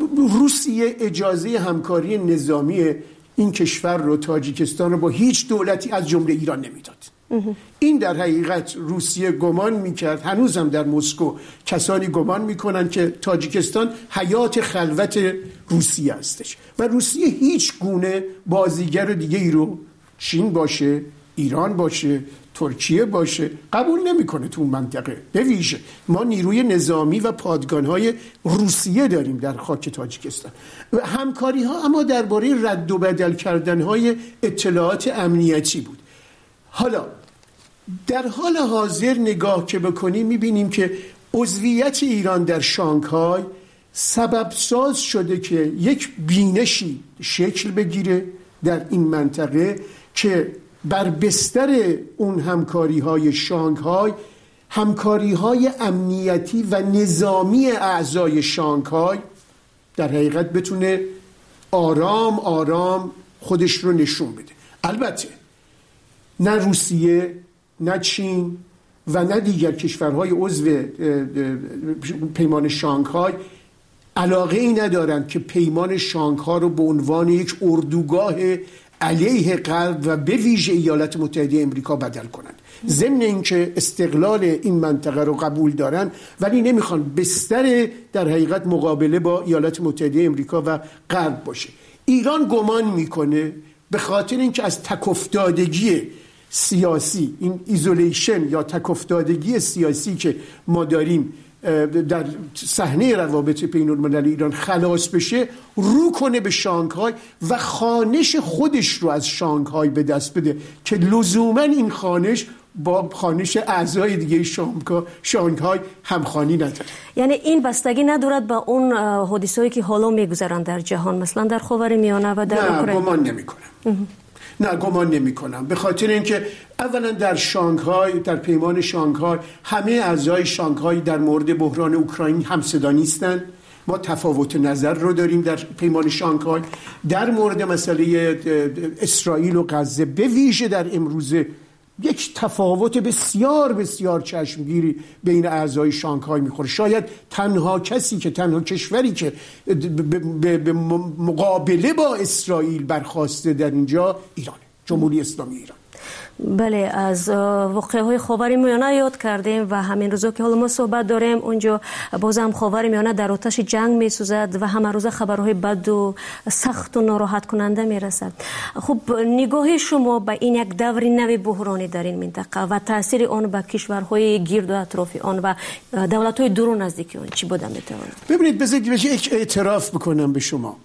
روسیه اجازه همکاری نظامی این کشور رو، تاجیکستان رو، با هیچ دولتی از جمله ایران نمیداد. این در حقیقت روسیه گمان میکرد، هنوزم در مسکو کسانی گمان میکنن که تاجیکستان حیات خلوت روسیه هستش و روسیه هیچ گونه بازیگر دیگه ای رو، چین باشه، ایران باشه، ترکیه باشه، قبول نمیکنه تو اون منطقه. به ویژه ما نیروی نظامی و پادگان‌های روسیه داریم در خاک تاجیکستان. همکاری ها اما درباره رد و بدل کردن‌های اطلاعات امنیتی بود. حالا در حال حاضر نگاه که بکنیم میبینیم که عضویت ایران در شانگهای سبب ساز شده که یک بینشی شکل بگیره در این منطقه که بر بستر اون همکاری های شانگهای، همکاری های امنیتی و نظامی اعضای شانگهای در حقیقت بتونه آرام آرام خودش رو نشون بده. البته نه روسیه، نه چین و نه دیگر کشورهای عضو پیمان شانگهای علاقه ای ندارند که پیمان شانگهای رو به عنوان یک اردوگاه علیه غرب و به ویژه ایالات متحده امریکا بدل کنند. ضمن اینکه استقلال این منطقه رو قبول دارن ولی نمیخوان بستر در حقیقت مقابله با ایالات متحده امریکا و غرب باشه. ایران گمان میکنه به خاطر اینکه از تکافتادگی سیاسی، این ایزولیشن یا تکافتادگی سیاسی که ما داریم در صحنه روابط بین المللی ایران خلاص بشه، رو کنه به شانگهای و خانش خودش رو از شانگهای به دست بده که لزوما این خانش با خانش اعضای دیگه شانگهای همخوانی نداره. یعنی این بستگی ندارد با اون حادثه‌ای که حالا میگذرن در جهان، مثلا در خاورمیانه و در اوکراین؟ نه، گمان نمی‌کنم. نه گمان نمی کنم، به خاطر اینکه اولا در شانگهای، در پیمان شانگهای همه اعضای شانگهای در مورد بحران اوکراین همصدا نیستند. ما تفاوت نظر رو داریم در پیمان شانگهای. در مورد مسئله اسرائیل و غزه به ویژه در امروزه یک تفاوت بسیار بسیار چشمگیری بین اعضای شانگهای میخوره. شاید تنها کسی که تنها کشوری که به مقابله با اسرائیل برخاسته در اینجا ایرانه، جمهوری اسلامی ایران. بله، از واقعه‌های خاورمیانه یاد کردیم و همین روزا که حالا ما صحبت داریم اونجا بازم خاورمیانه در آتش جنگ میسوزد و همه روزه خبرهای بد و سخت و ناراحت کننده میرسد. خب نگاه شما به این یک دور نو بحرانی در این منطقه و تاثیر آن به کشورهای گرد و اطراف آن و دولت‌های دور و نزدیک آن چی بوده میتواند؟ ببینید، بذارید یک اعتراف بکنم به شما.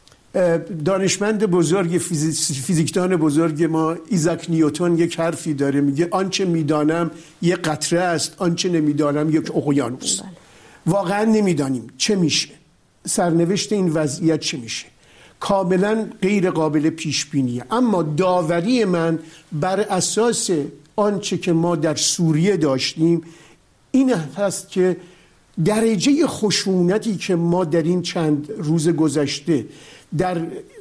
دانشمند بزرگ، فیزیکدان بزرگ ما ایزاک نیوتن یک حرفی داره، میگه آنچه میدانم یک قطره است، آنچه نمیدانم یک اقیانوس. واقعا نمیدانیم چه میشه، سرنوشت این وضعیت چه میشه، کاملا غیر قابل پیش بینیه. اما داوری من بر اساس آنچه که ما در سوریه داشتیم این هست که درجه خشونتی که ما در این چند روز گذشته در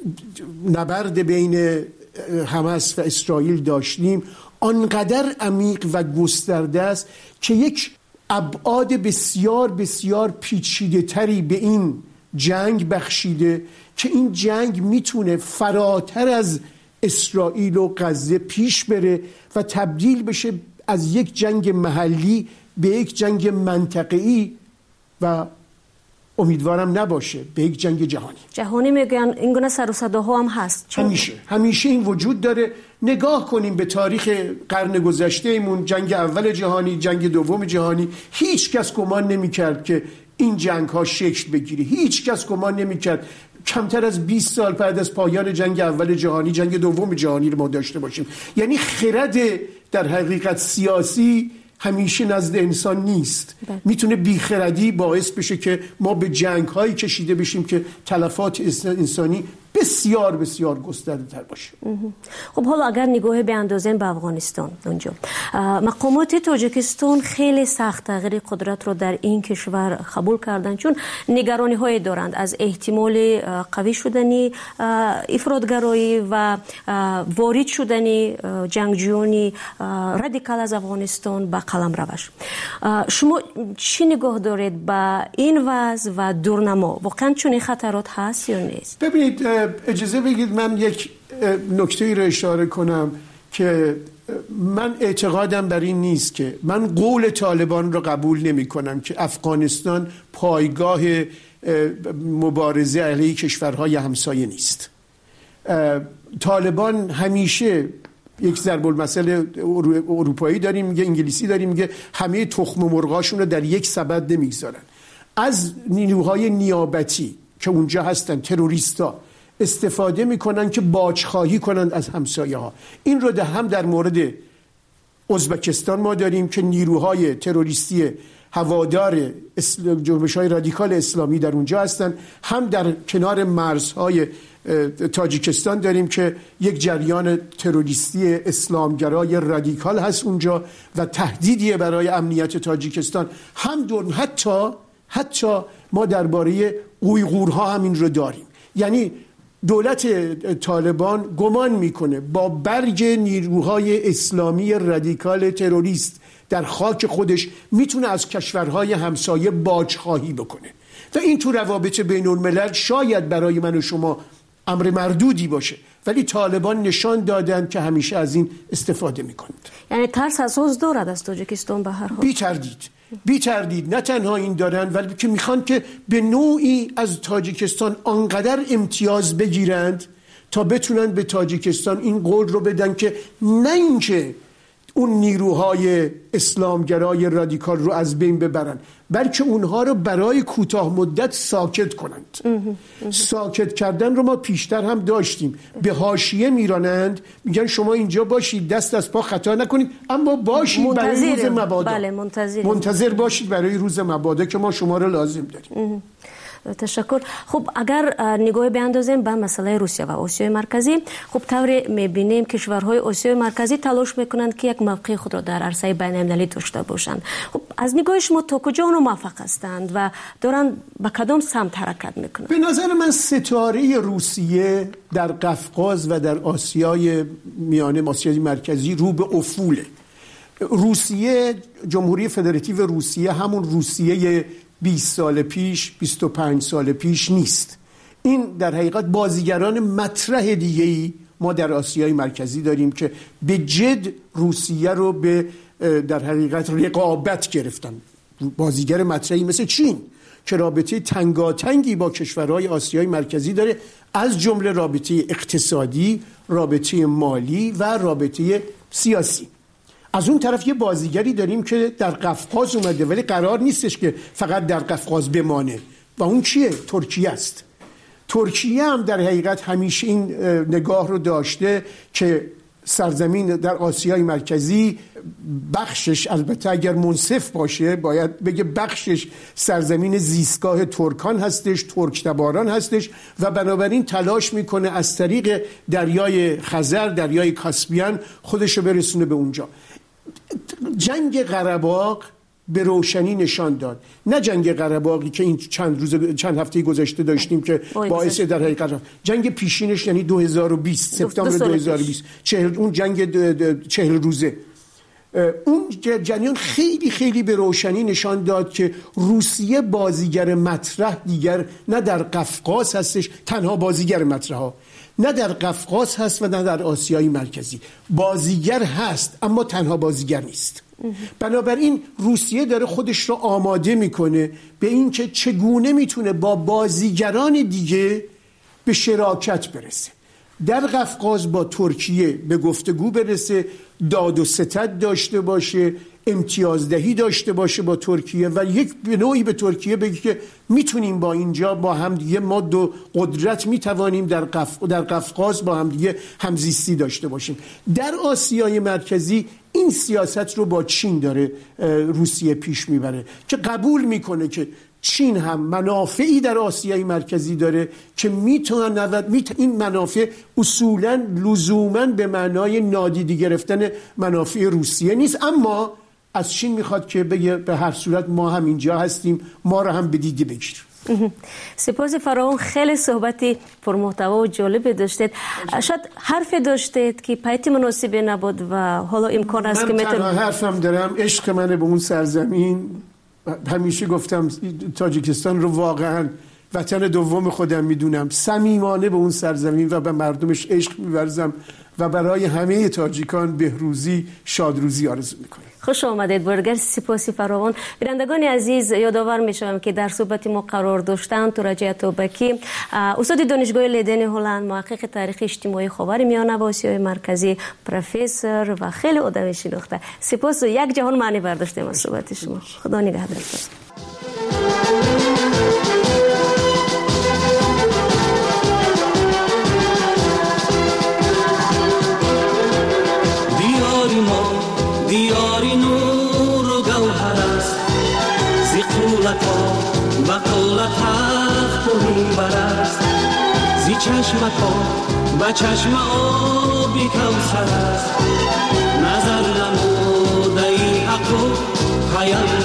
نبرد بین حماس و اسرائیل داشتیم آنقدر عمیق و گسترده است که یک ابعاد بسیار بسیار پیچیده تری به این جنگ بخشیده که این جنگ میتونه فراتر از اسرائیل و غزه پیش بره و تبدیل بشه از یک جنگ محلی به یک جنگ منطقه‌ای و امیدوارم نباشه به یک جنگ جهانی. جهانی میگن این گونه سر و صداها هم هست. همیشه همیشه این وجود داره. نگاه کنیم به تاریخ قرن گذشته ایمون، جنگ اول جهانی، جنگ دوم جهانی، هیچ کس گمان نمی‌کرد که این جنگ ها شکل بگیره. هیچ کس گمان نمی‌کرد کمتر از بیست سال بعد از پایان جنگ اول جهانی جنگ دوم جهانی رو ما داشته باشیم. یعنی خرد در حقیقت سیاسی همیشه نزد انسان نیست. میتونه بیخردی باعث بشه که ما به جنگ هایی کشیده بشیم که تلفات انسانی بسیار بسیار گسترده تر باشه. خب حالا اگر نگاه بیاندازیم به افغانستان، اونجا مقامات تاجیکستان خیلی سخت تغییر قدرت رو در این کشور قبول کردن، چون نگرانی های دارند از احتمال قوی شدنی افراطگرایی و وارد شدنی جنگجویان رادیکال از افغانستان به قلمروش. شما چی نگاه دارید به این وضع و دورنما؟ واقعا چون خطرات هست یا نیست؟ ببینید، اجازه بگید من یک نکته‌ای رو اشاره کنم که من اعتقادم بر این نیست که من قول طالبان رو قبول نمی کنم که افغانستان پایگاه مبارزه علیه کشورهای همسایه نیست. طالبان همیشه یک ضرب المثل اروپایی داریم، میگه انگلیسی داریم، میگه همه تخم مرغاشون رو در یک سبد نمیگذارن. از نیروهای نیابتی که اونجا هستن، تروریستا، استفاده میکنن که باجخواهی کنند از همسایه ها. این رو ده هم در مورد ازبکستان ما داریم که نیروهای تروریستی هوادار جنبش‌های رادیکال اسلامی در اونجا هستن، هم در کنار مرزهای تاجیکستان داریم که یک جریان تروریستی اسلامگرای رادیکال هست اونجا و تهدیدیه برای امنیت تاجیکستان. هم دور حتی حتی ما درباره اویغورها هم این رو داریم. یعنی دولت طالبان گمان میکنه با برگ نیروهای اسلامی رادیکال تروریست در خاک خودش میتونه از کشورهای همسایه باجخواهی بکنه و این تو روابط بین الملل شاید برای من و شما امر مردودی باشه، ولی طالبان نشان دادن که همیشه از این استفاده میکنند. یعنی ترس اساس دارد از تاجیکستان به هر حال؟ بی تردید بی تردید. نه تنها این دارن، ولی که میخوان که به نوعی از تاجیکستان آنقدر امتیاز بگیرند تا بتونن به تاجیکستان این قول رو بدن که نه اینکه اون نیروهای اسلامگرای رادیکال رو از بین ببرن، بلکه اونها رو برای کوتاه مدت ساکت کنند. ساکت کردن رو ما پیشتر هم داشتیم. به حاشیه میرانند، میگن شما اینجا باشید، دست از پا خطا نکنید، اما باشید برای روز مبادا. بله منتظر منتظر باشید برای روز مبادا که ما شما رو لازم داریم. تشکر. خب اگر نگاه بیاندازیم به مسئله روسیه و آسیای مرکزی، خب طوری میبینیم کشورهای آسیای مرکزی تلاش میکنند که یک موقع خود را در عرصه بین المللی داشته باشند. خب از نگاه شما تا کجا اونها موفق هستند و دارن به کدام سمت حرکت میکنند؟ به نظر من ستاره روسیه در قفقاز و در آسیای میانه، آسیای مرکزی رو به افوله. روسیه، جمهوری فدراتیو روسیه همون روسیه بیست سال پیش، بیست و پنج سال پیش نیست. این در حقیقت بازیگران مطرح دیگه‌ای ما در آسیای مرکزی داریم که به جد روسیه رو به در حقیقت رقابت گرفتن. بازیگر مطرحی مثل چین که رابطه تنگاتنگی با کشورهای آسیای مرکزی داره، از جمله رابطه اقتصادی، رابطه مالی و رابطه سیاسی. از اون طرف یه بازیگری داریم که در قفقاز اومده، ولی قرار نیستش که فقط در قفقاز بمانه، و اون چیه؟ ترکیه است. ترکیه هم در حقیقت همیشه این نگاه رو داشته که سرزمین در آسیای مرکزی بخشش، البته اگر منصف باشه باید بگه بخشش سرزمین زیستگاه ترکان هستش، ترک تباران هستش، و بنابراین تلاش میکنه از طریق دریای خزر، دریای کاسپیان خودشو برسونه به اونجا. جنگ قره‌باغ به روشنی نشان داد، نه جنگ قره‌باغی که این چند روز چند هفته گذشته داشتیم که باعث در حقیقت جنگ پیشینش، یعنی دو هزار و بیست سپتامبر دو هزار و بیست، چهل اون جنگ چهل روزه، اون جریان خیلی خیلی به روشنی نشان داد که روسیه بازیگر مطرح دیگر نه در قفقاز هستش، تنها بازیگر مطرح ها، نه در قفقاز هست و نه در آسیای مرکزی. بازیگر هست اما تنها بازیگر نیست. بنابراین روسیه داره خودش رو آماده میکنه به این که چگونه میتونه با بازیگران دیگه به شراکت برسه. در قفقاز با ترکیه به گفتگو برسه، داد و ستد داشته باشه، امتیازدهی داشته باشه با ترکیه و یک به نوعی به ترکیه بگه که میتونیم با اینجا با هم دیگه ما دو قدرت میتوانیم در قف... در قفقاز با هم دیگه همزیستی داشته باشیم. در آسیای مرکزی این سیاست رو با چین داره روسیه پیش میبره که قبول میکنه که چین هم منافعی در آسیای مرکزی داره که میتونه این منافع اصولاً لزوماً به معنای نادیده گرفتن منافع روسیه نیست، اما از چین میخواد که بگه به هر صورت ما هم اینجا هستیم، ما رو هم به دیده بگیر. سپاس فراوان، خیلی صحبتی پرمحتوا و جالب داشتید. شاید حرف داشتید که پیت مناسبی نبود و حالا امکان است که من تنها حرفم دارم عشق منه به اون سرزمین. همیشه گفتم تاجیکستان رو واقعا وطن دوم خودم میدونم، صمیمانه به اون سرزمین و به مردمش عشق می‌ورزم و برای همه تاجیکان بهروزی، شادروزی آرزو میکنم. خوش آمدید برگر. سپاسی فراوان. بینندگان عزیز، یادآور میشم که در صحبت ما قرار داشتن تورجی توبکی، استاد دانشگاه لیدن هلند، محقق تاریخ اجتماعی خاورمیانه و آسیای مرکزی، پروفسور و خیلی آدم شناخته. سپاس و یک جهان معنی برداشتیم از صحبت شما. خدا نگهدار. دیاری نور و گوهر است، زی قولت ها و قولت تخت و منبر است، زی چشم ها و چشم آبی کوثر است، نظر نموده ای حق و خیال